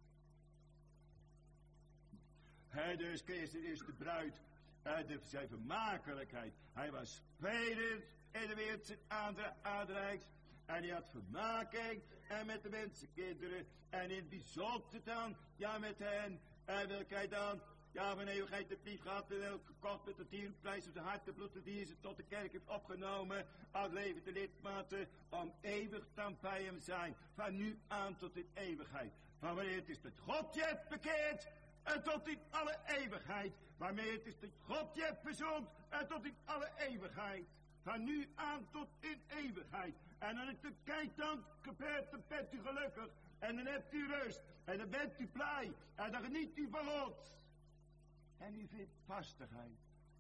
Hij dus, Christus is de bruid. Zijn vermakelijkheid. Hij was spelend in de wereld zijn aanreiks. En hij had vermaking. En met de mensenkinderen. En in het bijzonder dan, ja met hen. En wil hij dan Ja, van eeuwigheid het lief gehad en elke gekocht met de dierenprijs op de hartenbloed die ze tot de kerk heeft opgenomen als levende lidmaten om eeuwig dan bij hem zijn, van nu aan tot in eeuwigheid. Van wanneer het is dat God je hebt bekeerd en tot in alle eeuwigheid. Waarmee het is dat God je hebt verzoend en tot in alle eeuwigheid. Van nu aan tot in eeuwigheid. En als ik dan kijk dan gebeurt, dan bent u gelukkig. En dan hebt u rust. En dan bent u blij. En dan geniet u van God. En u vindt vastigheid.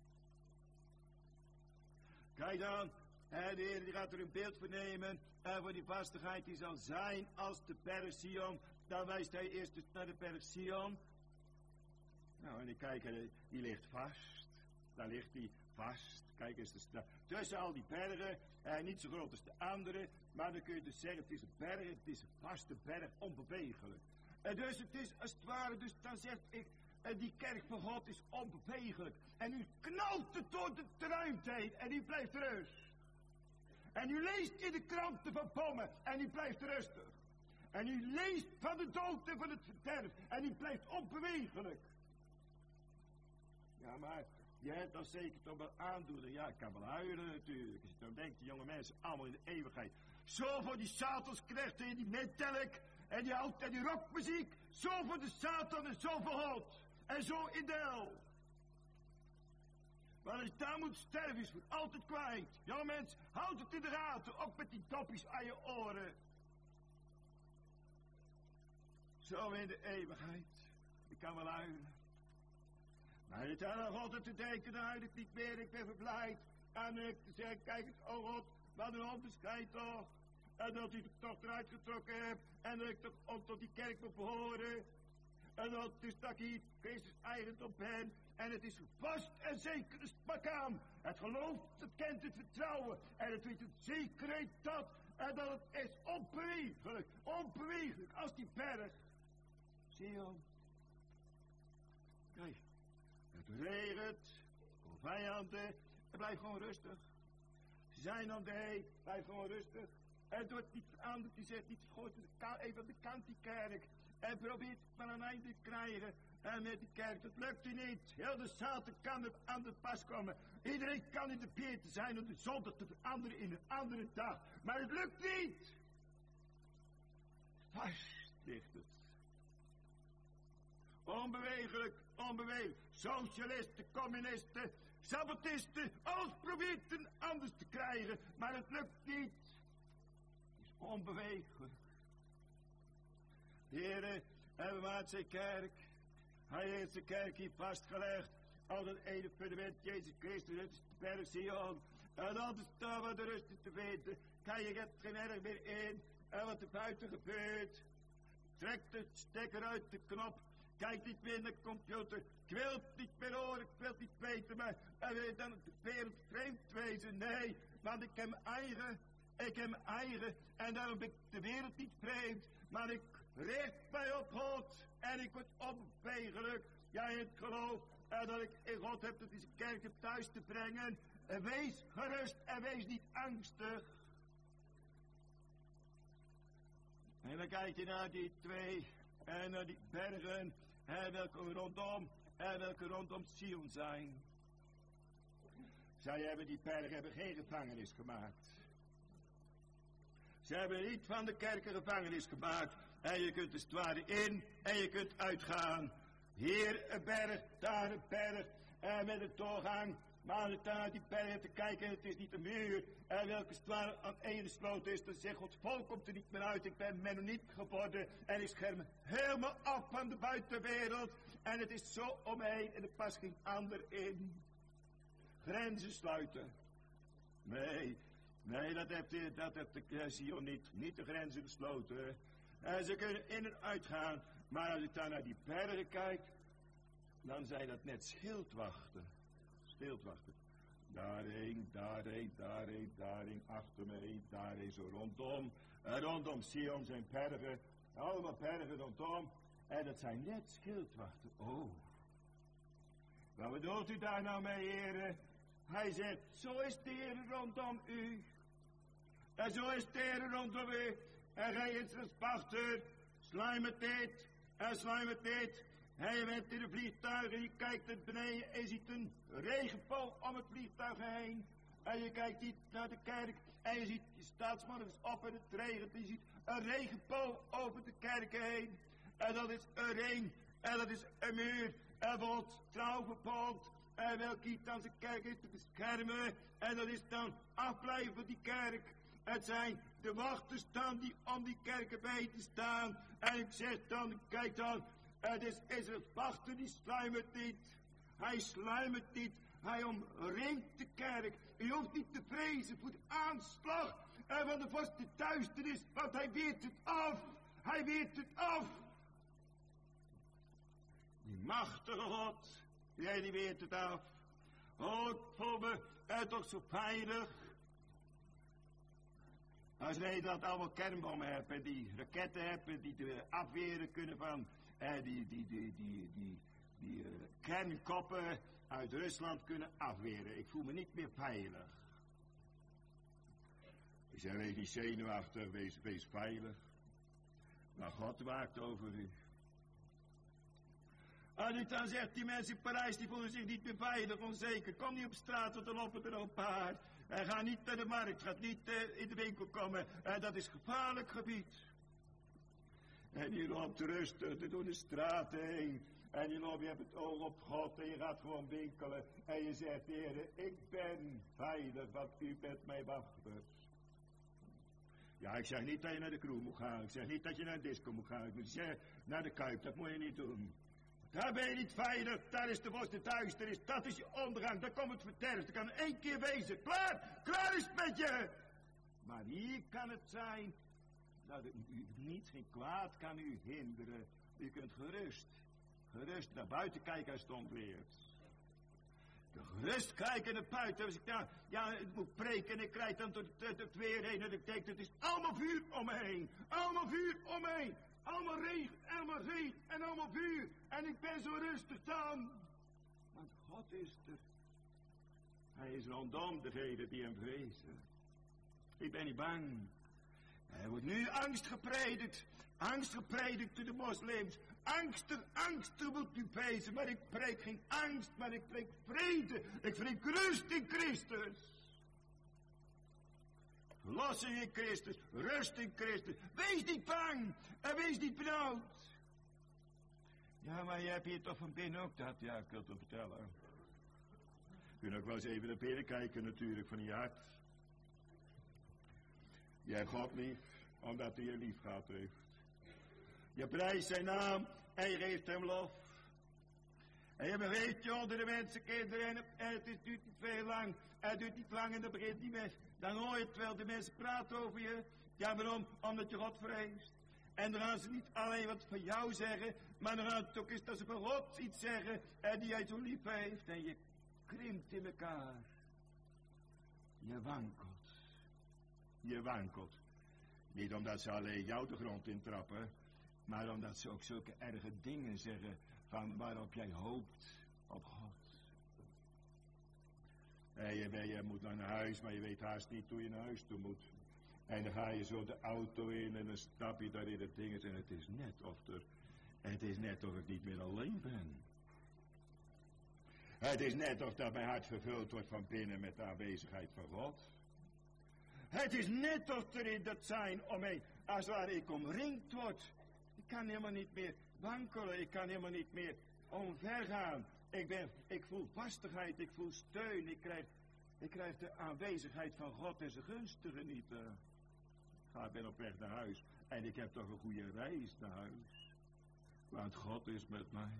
Kijk dan. En de Heer die gaat er een beeld voor nemen. En voor die vastigheid die zal zijn als de berg Sion. Dan wijst hij eerst dus naar de berg Sion. Nou, en die kijker die ligt vast. Daar ligt hij vast. Kijk eens, tussen al die bergen, niet zo groot als de andere, maar dan kun je dus zeggen, het is een berg, het is een vaste berg, onbewegelijk. En dus het is als het ware, dus dan zeg ik, die kerk van God is onbewegelijk. En u knalt het door de ruimte heen en u blijft rust. En u leest in de kranten van bommen en u blijft rustig. En u leest van de dood en van het verderf en u blijft onbewegelijk. Ja, maar je hebt dan zeker toch wel aandoening. Ja, ik kan wel huilen natuurlijk. Als je dan denkt, die jonge mensen allemaal in de eeuwigheid. Zo voor die satansknechten in die metallic en die oud en die rockmuziek. Zo voor de Satan en zo voor God. En zo in de hel. Maar als je daar moet sterven is voor altijd kwijt. Jonge mensen, houd het in de gaten. Ook met die doppies aan je oren. Zo in de eeuwigheid. Ik kan wel huilen. Maar het aan God te denken, dan huil ik niet meer, ik ben verblijd. En ik te zeggen, kijk eens, oh God, wat een onderscheid toch. En dat u de toch eruit getrokken hebt. En dat ik toch tot die kerk moet behoren. En dat dus dat ik hier Christus eigendom ben. En het is vast en zeker een spakkaan. Het geloof, het kent het vertrouwen. En het weet het zekerheid dat. En dat het is onbewegelijk. Onbewegelijk als die berg. Zie je al? Kijk. Het regent, voor vijanden, en blijf gewoon rustig. Ze zijn aan de heen, blijf gewoon rustig. En het wordt niet veranderd, die zegt niet, gooit even aan de kant die kerk. En probeert het maar een einde te krijgen. En met die kerk, dat lukt u niet. Heel de Satan kan er aan de pas komen. Iedereen kan in de Pieten zijn om de zondag te veranderen in een andere dag. Maar het lukt niet. Vast ligt het. Onbewegelijk, onbewegelijk. Socialisten, communisten, sabbatisten, alles probeert het anders te krijgen, maar het lukt niet. Het is onbewegelijk. Heren, en bewaart zijn kerk. Hij heeft zijn kerk hier vastgelegd. Al het ene fundament, Jezus Christus, het is de berg Sion. En altijd daar waar de rust is te weten. Kan je hebt geen erg meer in. En wat er buiten gebeurt. Trek de stekker uit de knop. Kijk niet meer naar de computer. Ik wil het niet meer horen, ik wil het niet weten. Maar wil je dan de wereld vreemd wezen? Nee, want ik heb mijn eigen. Ik heb mijn eigen. En daarom ben ik de wereld niet vreemd. Maar ik richt mij op God. En ik word onbewegelijk. Jij het geloof. En dat ik in God heb dat deze kerk thuis te brengen. En wees gerust en wees niet angstig. En dan kijk je naar die twee. En naar die bergen. En welke rondom Sion zijn. Zij hebben die bergen geen gevangenis gemaakt. Ze hebben niet van de kerk een gevangenis gemaakt. En je kunt er het ware in en je kunt uitgaan. Hier een berg, daar een berg. En met een doorgang. Maar als daar die bergen te kijken, het is niet een muur. En welke zwaar aan één gesloten is, dan zegt Gods volk komt er niet meer uit. Ik ben Mennoniet geworden. En ik scherm me helemaal af van de buitenwereld. En het is zo omheen en er past geen ander in. Grenzen sluiten. Nee, dat heeft de Sion niet. Niet de grenzen gesloten. En ze kunnen in en uitgaan. Maar als ik daar naar die bergen kijk, dan zijn dat net schildwachten. Schildwachten. Daarheen, achter me heen, daarheen, zo rondom. En rondom Sion zijn bergen, allemaal bergen rondom. En dat zijn net schildwachten. Oh. Wat bedoelt u daar nou mee, heren? Hij zegt, zo is de Heer rondom u. En zo is de Heer rondom u. En gij is als pachter, sluimert dit en sluimert dit. Hij bent in een vliegtuig en je kijkt naar beneden en je ziet een regenboog om het vliegtuig heen. En je kijkt niet naar de kerk en je ziet de staatsman op en het regent. En je ziet een regenboog over de kerk heen. En dat is een ring en dat is een muur. En wordt trouwverbond. En wil kiet aan zijn kerk is te beschermen. En dat is dan afblijven van die kerk. Het zijn de wachters dan die om die kerken bij te staan. En ik zeg dan, kijk dan, het is een wachter die sluimert niet. Hij sluimert niet. Hij omringt de kerk. Je hoeft niet te vrezen voor de aanslag en van de vaste duisternis, want hij weert het af. Hij weert het af. Die machtige God, die weert het af. Oh, ik voel me toch zo veilig. Als wij dat allemaal kernbommen hebben, die raketten hebben, die de afweren kunnen van die kernkoppen uit Rusland kunnen afweren. Ik voel me niet meer veilig. Ik zeg, wees niet zenuwachtig, wees veilig. Maar God waakt over u. Als ik dan zeg, die mensen in Parijs, die voelen zich niet meer veilig, onzeker. Kom niet op straat, want dan lopen er een paar. Ga niet naar de markt, ga niet in de winkel komen. Dat is gevaarlijk gebied. En je loopt rustig door de straat heen. En je hebt het oog op God en je gaat gewoon winkelen. En je zegt, Heer, ik ben veilig, want u bent mijn wachter. Ja, ik zeg niet dat je naar de kroeg moet gaan. Ik zeg niet dat je naar een disco moet gaan. Ik zeg naar de Kuip, dat moet je niet doen. Daar ben je niet veilig, daar is de vaste duisternis, dat is je ondergang, daar komt het verderf. Dat kan 1 keer wezen, klaar is met je. Maar hier kan het zijn, dat niets, geen kwaad kan u hinderen. U kunt gerust naar buiten kijken als het ontleert. Gerust kijken naar buiten, als ik ik moet preken en ik krijg dan tot het weer heen en ik denk, het is allemaal vuur om me heen, allemaal vuur om me heen. Allemaal regen, allemaal zee en allemaal vuur. En ik ben zo rustig dan. Want God is er. Hij is rondom degenen die hem vrezen. Ik ben niet bang. Er wordt nu angst gepredikt. Angst gepredikt door de moslims. Angstig moet u vrezen. Maar ik preek geen angst, maar ik preek vrede. Ik preek rust in Christus. Verlossing in Christus, rust in Christus. Wees niet bang en wees niet benauwd. Ja, maar je hebt hier toch van binnen ook dat. Ja, ik wil het wel vertellen. Je kunt ook wel eens even naar binnen kijken natuurlijk van je hart. Je hebt God lief, omdat hij je lief gehad heeft. Je prijst zijn naam en je geeft hem lof. En je beweegt je onder de mensenkinderen en het duurt niet veel lang. Het duurt niet lang en dan begint niet meer. Dan hoor je terwijl de mensen praten over je. Ja, waarom? Omdat je God vreest. En dan gaan ze niet alleen wat van jou zeggen, maar dan gaan het ook eens dat ze van God iets zeggen en die jij zo lief heeft. En je krimpt in elkaar. Je wankelt. Niet omdat ze alleen jou de grond intrappen, maar omdat ze ook zulke erge dingen zeggen van waarop jij hoopt op God. En je moet naar huis, maar je weet haast niet hoe je naar huis toe moet. En dan ga je zo de auto in en dan stap je daar in het ding en het is net of ik niet meer alleen ben. Het is net of dat mijn hart vervuld wordt van binnen met de aanwezigheid van God. Het is net of er in dat zijn om mij, als waar ik omringd word. Ik kan helemaal niet meer wankelen, ik kan helemaal niet meer omvergaan. Ik voel vastigheid, ik voel steun, ik krijg de aanwezigheid van God en zijn gunst te genieten. Ik ben op weg naar huis en ik heb toch een goede reis naar huis. Want God is met mij.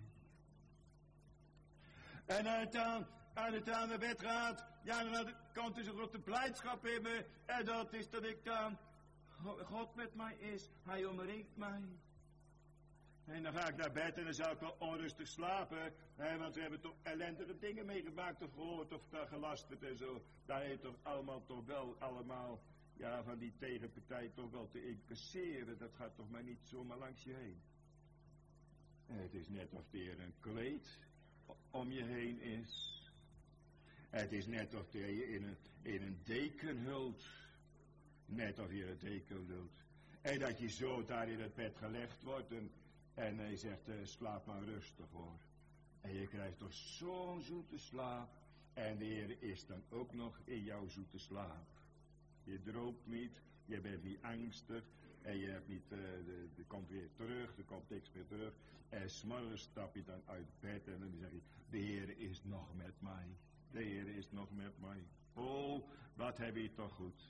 En als het aan de bed gaat, ja, dan komt er zo'n grote blijdschap in me. En dat is dat ik dan, God met mij is, hij omringt mij. En dan ga ik naar bed en dan zou ik wel onrustig slapen. Want we hebben toch ellendige dingen meegemaakt of gehoord of gelasterd en zo. Daar heeft toch allemaal van die tegenpartij toch wel te incasseren. Dat gaat toch maar niet zomaar langs je heen. En het is net of er een kleed om je heen is. Het is net of je in een deken hult. Net of je een deken hult. En dat je zo daar in het bed gelegd wordt. En hij zegt, slaap maar rustig hoor. En je krijgt toch zo'n zoete slaap. En de Heer is dan ook nog in jouw zoete slaap. Je droomt niet, je bent niet angstig. En je hebt niet, er komt weer terug, er komt niks meer terug. En 's morgens stap je dan uit bed en dan zeg je, de Heer is nog met mij. De Heer is nog met mij. Oh, wat heb je toch goed.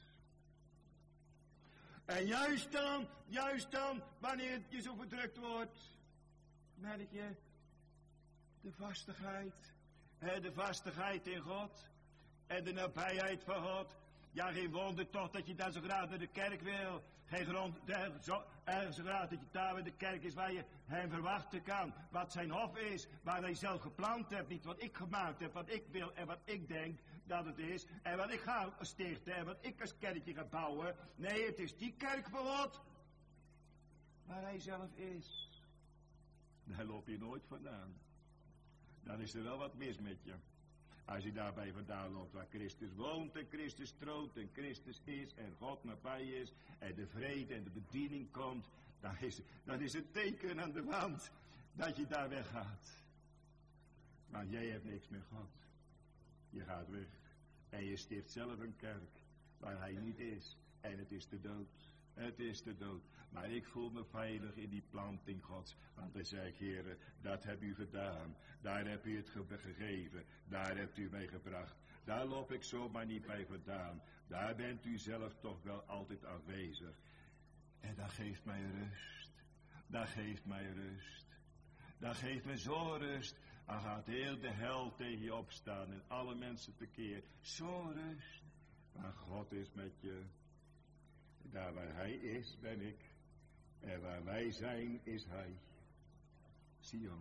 En juist dan, wanneer je zo verdrukt wordt, merk je de vastigheid. De vastigheid in God. En de nabijheid van God. Ja, geen wonder toch dat je dan zo graag naar de kerk wil. Geen grond, ergens zo graag dat je daar bij de kerk is waar je hem verwachten kan. Wat zijn hof is, waar hij zelf gepland hebt. Niet wat ik gemaakt heb, wat ik wil en wat ik denk dat het is. En wat ik ga stichten en wat ik als kerkje ga bouwen. Nee, het is die kerk van God. Waar hij zelf is. Daar loop je nooit vandaan. Dan is er wel wat mis met je. Als je daarbij vandaan loopt waar Christus woont en Christus troont en Christus is en God nabij is en de vrede en de bediening komt, dan is het teken aan de wand dat je daar weggaat. Maar jij hebt niks met God. Je gaat weg en je sticht zelf een kerk waar hij niet is en het is de dood. Het is de dood. Maar ik voel me veilig in die planting Gods. Want dan zeg ik, Heer, dat heb u gedaan. Daar heb u het gegeven. Daar hebt u mij gebracht. Daar loop ik zomaar niet bij vandaan. Daar bent u zelf toch wel altijd aanwezig. En dat geeft mij rust. Dat geeft mij rust. Dat geeft me zo rust. Dan gaat heel de hel tegen je opstaan en alle mensen tekeer. Zo rust. Maar God is met je. Daar waar hij is, ben ik. En waar wij zijn, is hij. Sion.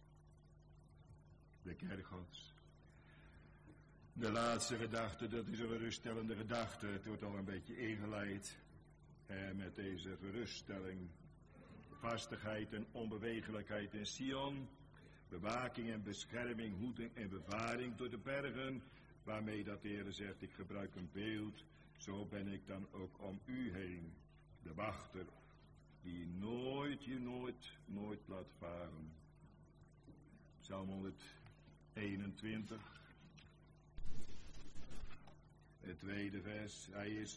De kerk Gods. De laatste gedachte, dat is een geruststellende gedachte. Het wordt al een beetje ingeleid. Met deze geruststelling. Vastigheid en onbewegelijkheid in Sion. Bewaking en bescherming, hoeding en bewaring door de bergen. Waarmee dat de Heer zegt, ik gebruik een beeld. Zo ben ik dan ook om u heen, de wachter, die nooit laat varen. Psalm 121, het tweede vers. Hij is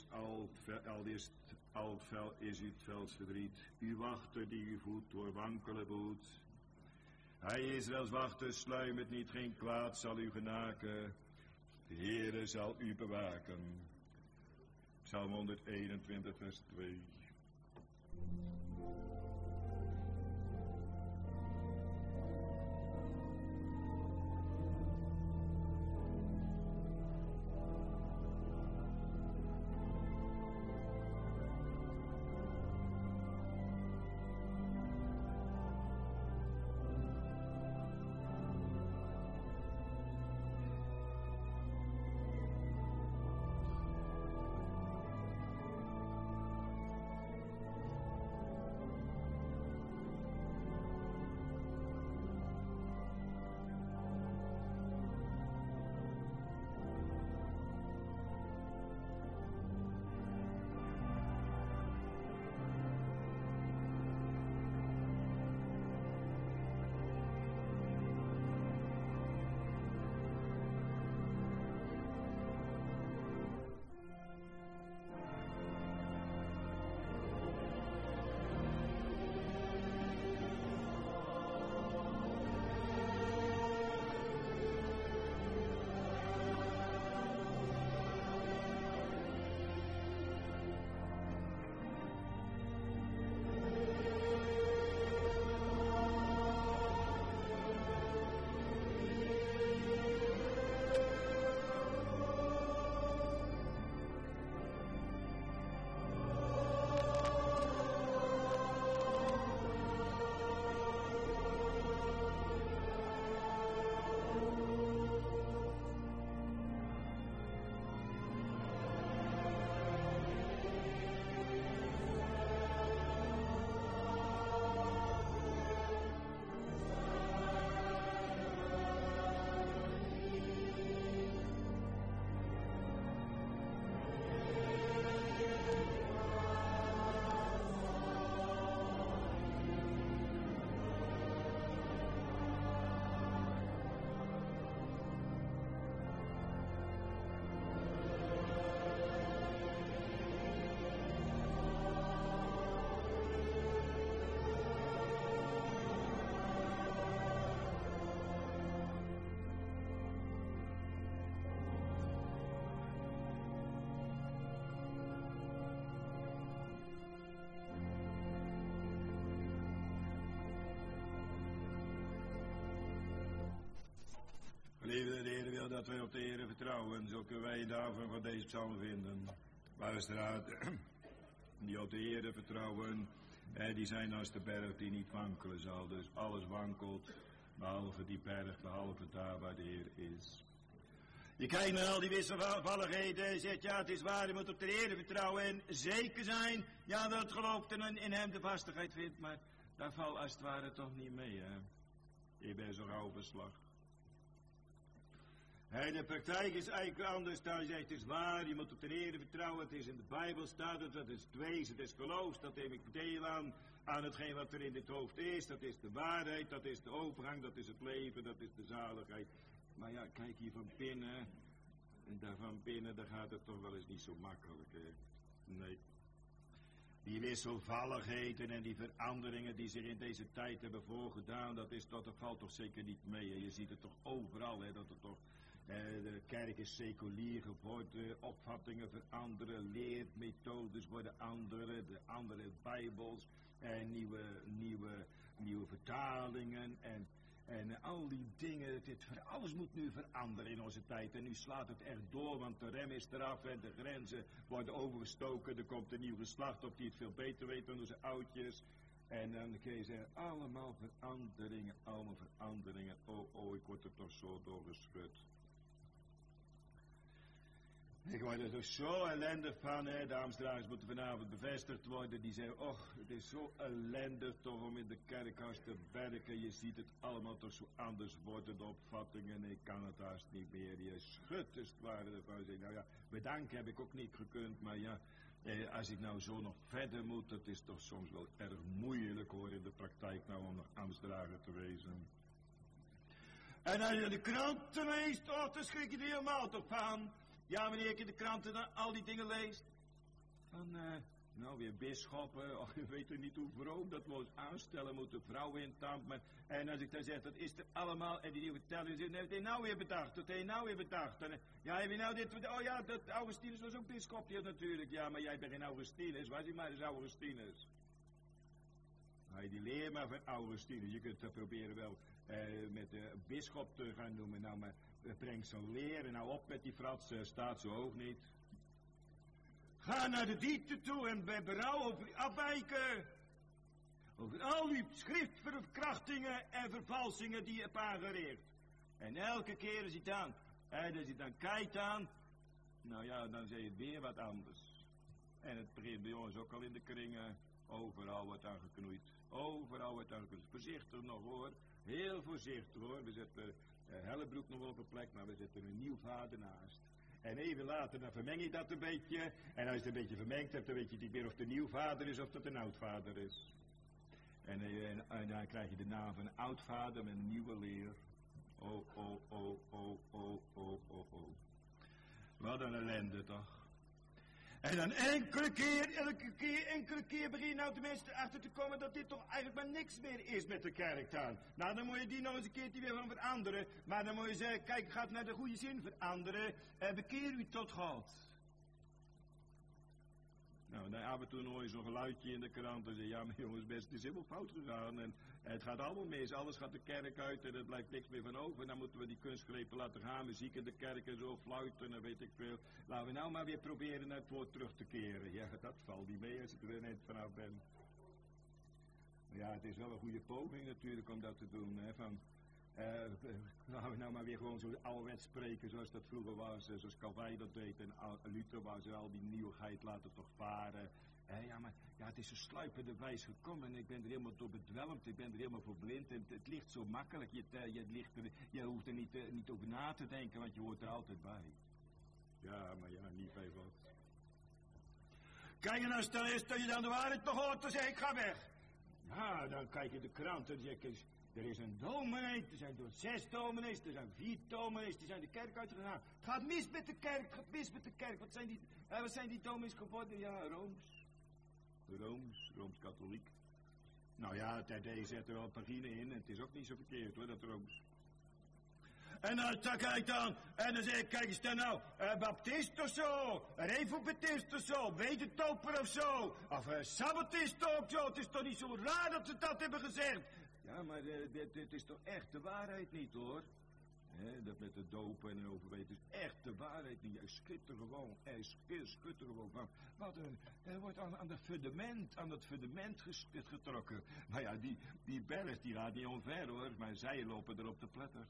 alt is het velsverdriet. Uw wachter die uw voet door wankelen boet. Hij is wel wachter, sluimert niet, geen kwaad zal u genaken. De Heere zal u bewaken. Psalm 121, vers 2. dat wij op de Heere vertrouwen, zo kunnen wij daarvan van deze psalm vinden. Luisteraar, die op de Heere vertrouwen, die zijn als de berg die niet wankelen zal. Dus alles wankelt, behalve die berg, behalve daar waar de Heer is. Je kijkt naar al die wisselvalligheden en zegt, ja, het is waar, je moet op de Heer vertrouwen en zeker zijn, ja, dat het gelooft en in hem de vastigheid vindt, maar daar valt als het ware toch niet mee, hè. Je bent zo'n overslag. De praktijk is eigenlijk anders. Daar zegt het is waar, je moet op de Heer vertrouwen. Het is in de Bijbel staat het, dat is het wezen des geloofs. Dat neem ik deel aan hetgeen wat er in dit hoofd is. Dat is de waarheid, dat is de overgang, dat is het leven, dat is de zaligheid. Maar ja, kijk hier van binnen. En daar van binnen, daar gaat het toch wel eens niet zo makkelijk, hè. Nee. Die wisselvalligheden en die veranderingen die zich in deze tijd hebben voorgedaan, dat valt toch zeker niet mee. Hè. Je ziet het toch overal, hè, dat het toch... de kerk is seculier geworden, opvattingen veranderen, leermethodes worden de andere bijbels, nieuwe vertalingen en al die dingen. Alles moet nu veranderen in onze tijd en nu slaat het echt door, want de rem is eraf en de grenzen worden overgestoken. Er komt een nieuw geslacht op die het veel beter weet dan onze oudjes. En dan kun je zeggen, allemaal veranderingen. Oh, ik word er toch zo doorgeschud. Ik word er toch zo ellendig van, hè. De Amsterdammers moeten vanavond bevestigd worden. Die zeggen, och, het is zo ellendig toch om in de kerkhuis te werken. Je ziet het allemaal toch zo anders worden, de opvattingen. Ik kan het haast niet meer. Je schudt het ware ervan. Zeg, nou ja, bedanken heb ik ook niet gekund. Maar ja, als ik nou zo nog verder moet, dat is toch soms wel erg moeilijk hoor in de praktijk nou om nog Amsterdamer te wezen. En als je de kranten leest, oh, dan schrik je er helemaal toch van. Ja, wanneer ik in de kranten dan al die dingen lees. Van, nou weer bisschoppen, je weet er niet hoe vroom dat we ons aanstellen moeten, vrouwen in tampen. En als ik dan zeg, dat is er allemaal, en die vertellen, wat heb je nou weer bedacht, En, ja, heb je nou dit, oh ja, dat Augustinus was ook bisschopje natuurlijk. Ja, maar jij bent geen Augustinus, was hij maar eens Augustinus. Nou, die leer maar van Augustinus, je kunt dat proberen wel met de bisschop te gaan noemen, nou maar. Breng zo'n leren nou op met die fratsen, staat zo hoog niet. Ga naar de diepte toe en bij berouw over afwijken. Over al die schriftverkrachtingen en vervalsingen die je hebt aangereerd. En elke keer als je dan kijkt aan, nou ja, dan zeg je weer wat anders. En het begint bij ons ook al in de kringen, overal wordt aangeknoeid. Voorzichtig nog hoor, heel voorzichtig hoor, we zetten... Hellebroek nog wel op een plek, maar we zetten een nieuw vader naast. En even later, dan vermeng je dat een beetje. En als je het een beetje vermengd hebt, dan weet je niet meer of het een nieuw vader is of dat een oud vader is. En dan krijg je de naam van een oud vader met een nieuwe leer. Oh. Wat een ellende toch. En dan enkele keer begin je nou tenminste achter te komen dat dit toch eigenlijk maar niks meer is met de kerk dan. Nou, dan moet je die nog eens een keertje weer van veranderen. Maar dan moet je zeggen, kijk, gaat naar de goede zin veranderen en bekeer u tot God. Nou, dan af en toe hoor je zo'n geluidje in de krant en zeg ja, maar jongens, best, het is helemaal fout gegaan en het gaat allemaal mis. Alles gaat de kerk uit en er blijft niks meer van over. En dan moeten we die kunstgrepen laten gaan, muziek in de kerk en zo, fluiten en weet ik veel. Laten we nou maar weer proberen naar het woord terug te keren. Ja, dat valt niet mee als ik er net vanaf ben. Maar ja, het is wel een goede poging natuurlijk om dat te doen, hè, van... laten we nou maar weer gewoon zo ouderwets spreken zoals dat vroeger was, zoals Calvijn dat deed en Luther was, al die nieuwigheid laten toch varen. Ja, maar ja, het is zo sluipende wijs gekomen en ik ben er helemaal door bedwelmd, ik ben er helemaal voor blind en het ligt zo makkelijk, je hoeft er niet over na te denken, want je hoort er altijd bij. Ja, maar ja, niet bij wat. Kijk, en als het is dat je dan de waarheid nog hoort, dan zeg ik, ga weg. Ja, dan kijk je de krant en zeg je... Er is een dominee, er zijn 6 dominees, er zijn 4 dominees, die zijn de kerk uitgegaan. Het gaat mis met de kerk, Wat zijn die dominees geworden? Ja, Rooms-katholiek. Nou ja, Terdee zet er wel pagine in en het is ook niet zo verkeerd hoor, dat Rooms. En dan kijk dan, en dan zeg ik, kijk eens dan nou, baptist of zo, reformatist of zo, wederdoper of zo, of sabbatist of zo. Het is toch niet zo raar dat ze dat hebben gezegd. Ja, maar dit is toch echt de waarheid niet, hoor. Dat met de dopen en overweten is echt de waarheid niet. Hij schudt er gewoon van. Er wordt aan het fundament getrokken. Maar ja, die berg die gaat niet omver hoor, maar zij lopen er op de pletter.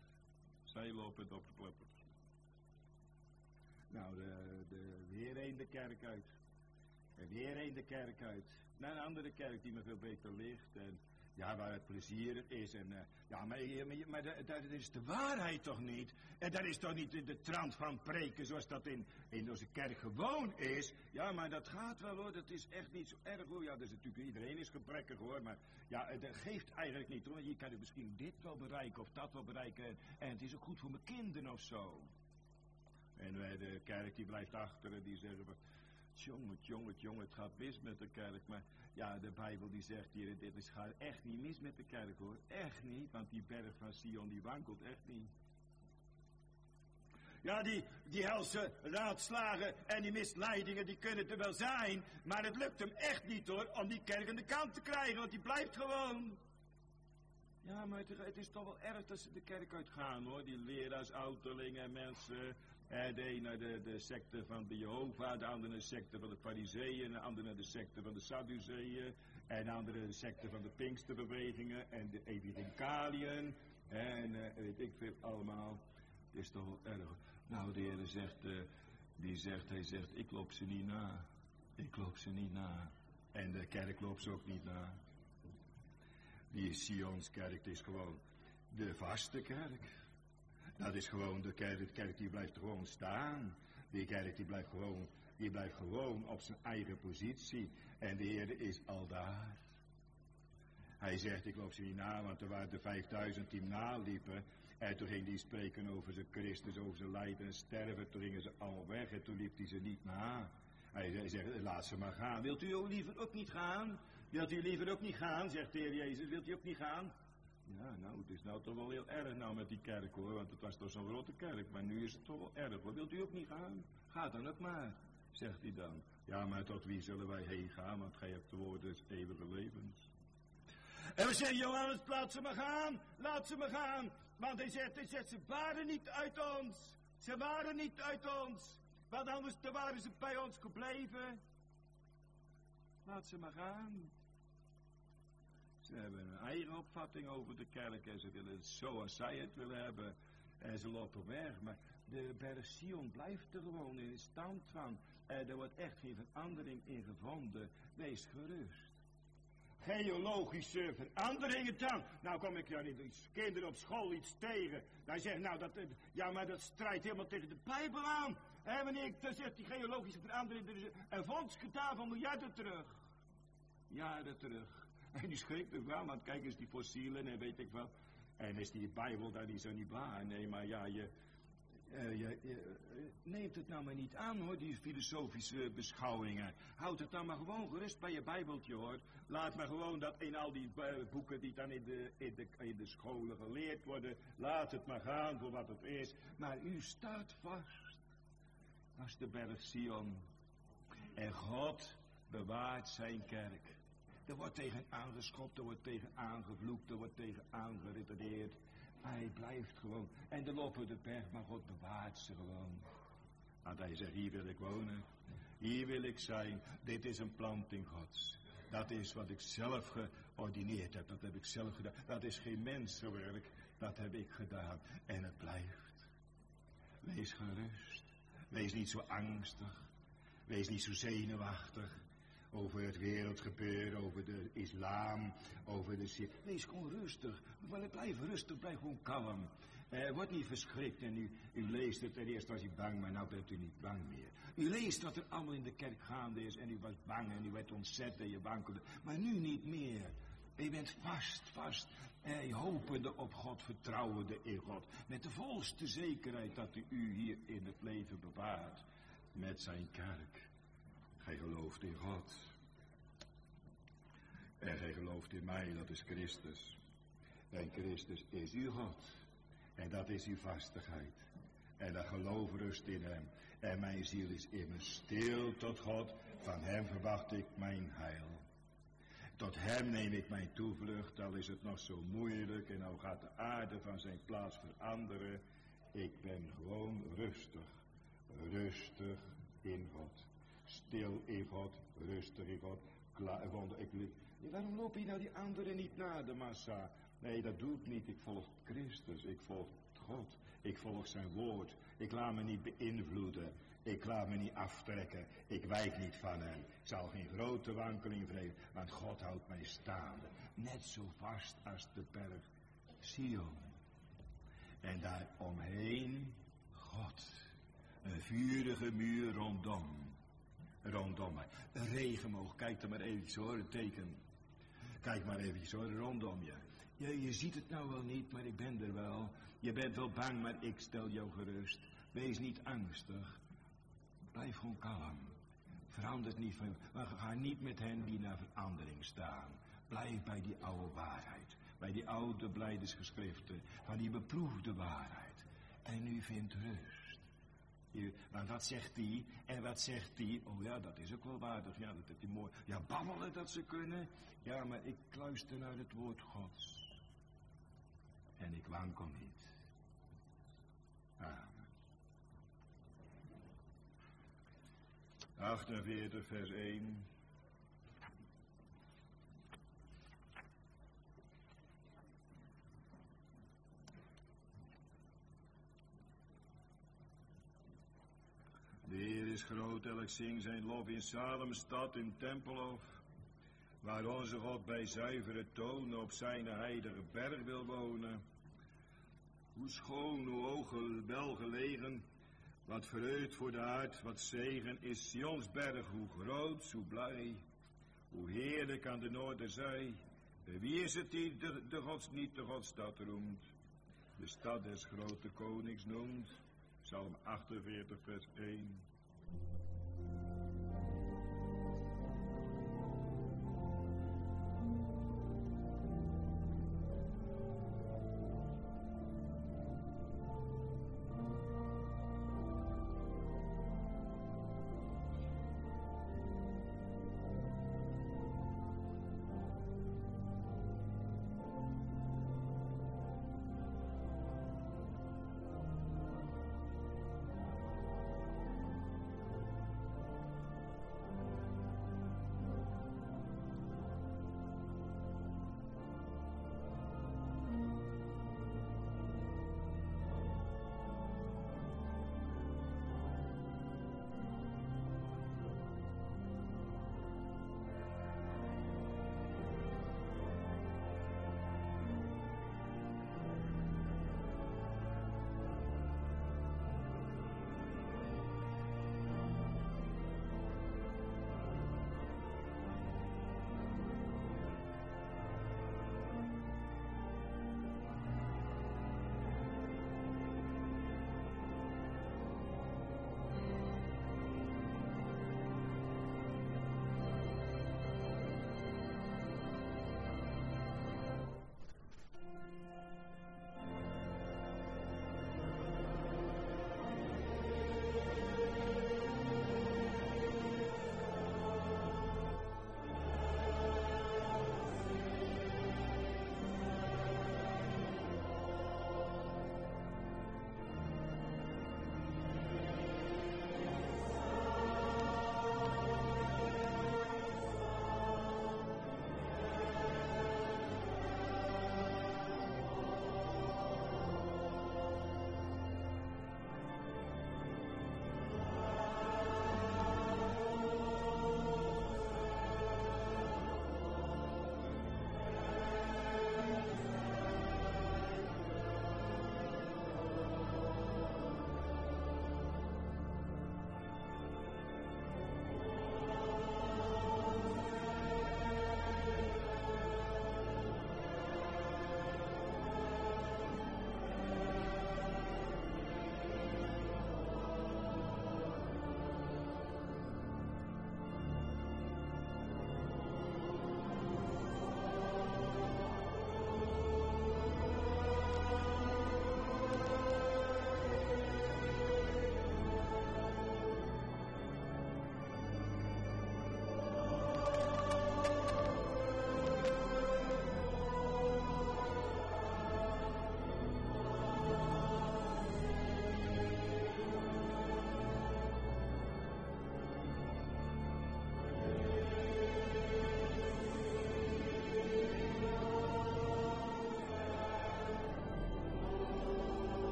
Nou, weer een de kerk uit. En weer een de kerk uit. Naar een andere kerk die me veel beter ligt. En ja, waar het plezier is. En maar dat is de waarheid toch niet? En dat is toch niet in de trant van preken zoals dat in onze kerk gewoon is? Ja, maar dat gaat wel hoor. Dat is echt niet zo erg hoor. Ja, dat is natuurlijk, iedereen is gebrekkig hoor. Maar ja, dat geeft eigenlijk niet hoor. Je kan er misschien dit wel bereiken of dat wel bereiken. En het is ook goed voor mijn kinderen of zo. En de kerk die blijft achter en die zeggen... Jongen, het gaat mis met de kerk. Maar ja, de Bijbel die zegt hier, dit gaat echt niet mis met de kerk hoor. Echt niet, want die berg van Sion die wankelt echt niet. Ja, die helse raadslagen en die misleidingen die kunnen er wel zijn. Maar het lukt hem echt niet hoor, om die kerk aan de kant te krijgen, want die blijft gewoon. Ja, maar het is toch wel erg dat ze de kerk uitgaan hoor. Die leraars, ouderlingen en mensen... De een naar de secte van de Jehovah, de andere naar de secte van de Farizeeën, de andere naar de secte van de Sadduceeën, en de andere de secte van de Pinksterbewegingen en de Evangelicaliën, en weet ik veel allemaal. Het is toch wel erg. Nou, de Heer zegt, hij zegt, ik loop ze niet na. En de kerk loopt ze ook niet na. Die Sionskerk is gewoon de vaste kerk. Dat is gewoon de kerk die blijft gewoon staan. Die kerk die blijft gewoon op zijn eigen positie. En de Heer is al daar. Hij zegt, ik loop ze niet na, want er waren de 5000 die hem naliepen. En toen ging die spreken over zijn Christus, over zijn lijden en sterven. Toen gingen ze allemaal weg en toen liep hij ze niet na. Hij zegt, laat ze maar gaan. Wilt u liever ook niet gaan? Zegt de Heer Jezus. Wilt u ook niet gaan? Ja, nou, het is nou toch wel heel erg nou met die kerk hoor, want het was toch zo'n grote kerk, maar nu is het toch wel erg hoor. Wilt u ook niet gaan? Ga dan ook maar, zegt hij dan. Ja, maar tot wie zullen wij heen gaan, want gij hebt de woorden des eeuwige levens. En we zeggen, Johannes, laat ze maar gaan, want hij zegt, ze waren niet uit ons, want anders waren ze bij ons gebleven. Laat ze maar gaan. Ze hebben een eigen opvatting over de kerk en ze willen het zoals zij het willen hebben. En ze lopen weg, maar de berg Sion blijft er gewoon in stand van. Er wordt echt geen verandering in gevonden. Wees gerust. Geologische veranderingen dan. Nou kom ik die kinderen op school iets tegen. Dan zeggen nou maar dat strijdt helemaal tegen de Bijbel aan. En wanneer ik dan zeg die geologische verandering, er is een fonds gedaan van miljarden terug. Jaren terug. En die schrikt er wel, want kijk eens die fossielen en weet ik wel. En is die Bijbel daar niet zo niet waar? Nee, maar ja, je neemt het nou maar niet aan hoor, die filosofische beschouwingen. Houd het dan maar gewoon gerust bij je Bijbeltje hoor. Laat maar gewoon dat in al die boeken die dan in de scholen geleerd worden. Laat het maar gaan voor wat het is. Maar u staat vast. Dat is de berg Sion. En God bewaart zijn kerk. Er wordt tegen aangeschopt, er wordt tegen aangevloekt, er wordt tegen aangeredeneerd. Hij blijft gewoon. En er lopen de berg, maar God bewaart ze gewoon. Want hij zegt, hier wil ik wonen. Hier wil ik zijn. Dit is een planting Gods. Dat is wat ik zelf geordineerd heb. Dat heb ik zelf gedaan. Dat is geen mensenwerk. Dat heb ik gedaan. En het blijft. Wees gerust. Wees niet zo angstig. Wees niet zo zenuwachtig. Over het wereldgebeuren, over de islam, over de... Wees gewoon rustig. Blijf rustig, blijf gewoon kalm. Word niet verschrikt en u leest het. En eerst was u bang, maar nou bent u niet bang meer. U leest wat er allemaal in de kerk gaande is en u was bang en u werd ontzet en je wankelde. Maar nu niet meer. U bent vast. Hopende op God, vertrouwende in God. Met de volste zekerheid dat u hier in het leven bewaart. Met zijn kerk. Gij gelooft in God. En gij gelooft in mij, dat is Christus. En Christus is uw God. En dat is uw vastigheid. En dat geloof rust in hem. En mijn ziel is immers stil tot God. Van hem verwacht ik mijn heil. Tot hem neem ik mijn toevlucht. Al is het nog zo moeilijk. En nou gaat de aarde van zijn plaats veranderen. Ik ben gewoon rustig. Rustig in God. Stil in God. Rustig in God. Waarom loop je nou die anderen niet na, de massa? Nee, dat doe ik niet. Ik volg Christus. Ik volg God. Ik volg zijn woord. Ik laat me niet beïnvloeden. Ik laat me niet aftrekken. Ik wijk niet van hem. Ik zal geen grote wankeling vrezen. Want God houdt mij staande. Net zo vast als de berg Sion. En daar omheen God. Een vurige muur rondom. Rondom mij. Een regenboog. Kijk er maar eventjes hoor. Een teken. Kijk maar eventjes hoor. Rondom je. Je ziet het nou wel niet, maar ik ben er wel. Je bent wel bang, maar ik stel jou gerust. Wees niet angstig. Blijf gewoon kalm. Verander niet van. Maar ga niet met hen die naar verandering staan. Blijf bij die oude waarheid. Bij die oude blijdensgeschriften. Van die beproefde waarheid. En u vindt rust. Want wat zegt die? En wat zegt die? Oh ja, dat is ook wel waardig. Ja, dat heb je mooi. Ja, babbelen dat ze kunnen. Ja, maar ik luister naar het woord Gods. En ik wankel niet. Amen. 48 vers 1. De Heer is groot, elk zing zijn lof in Salem, stad, in tempelhof, waar onze God bij zuivere tonen op zijn heilige berg wil wonen. Hoe schoon, hoe hoog, wel gelegen, wat vreugd voor de hart, wat zegen is Sions berg, hoe groot, hoe blij, hoe heerlijk aan de noorderzij. Wie is het die niet de Godstad roemt, de stad des grote konings noemt? Psalm 48 vers 1.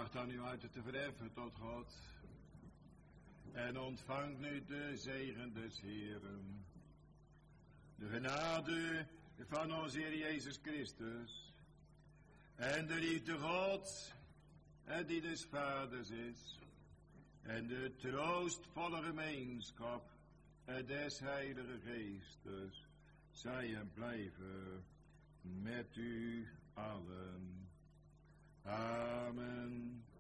Vraag dan uw harten te verheffen tot God. En ontvangt nu de zegen des Heeren. De genade van onze Heer Jezus Christus. En de liefde Gods, en die des Vaders is. En de troostvolle gemeenschap des Heilige Geestes. Zij en blijven met u allen. Amen.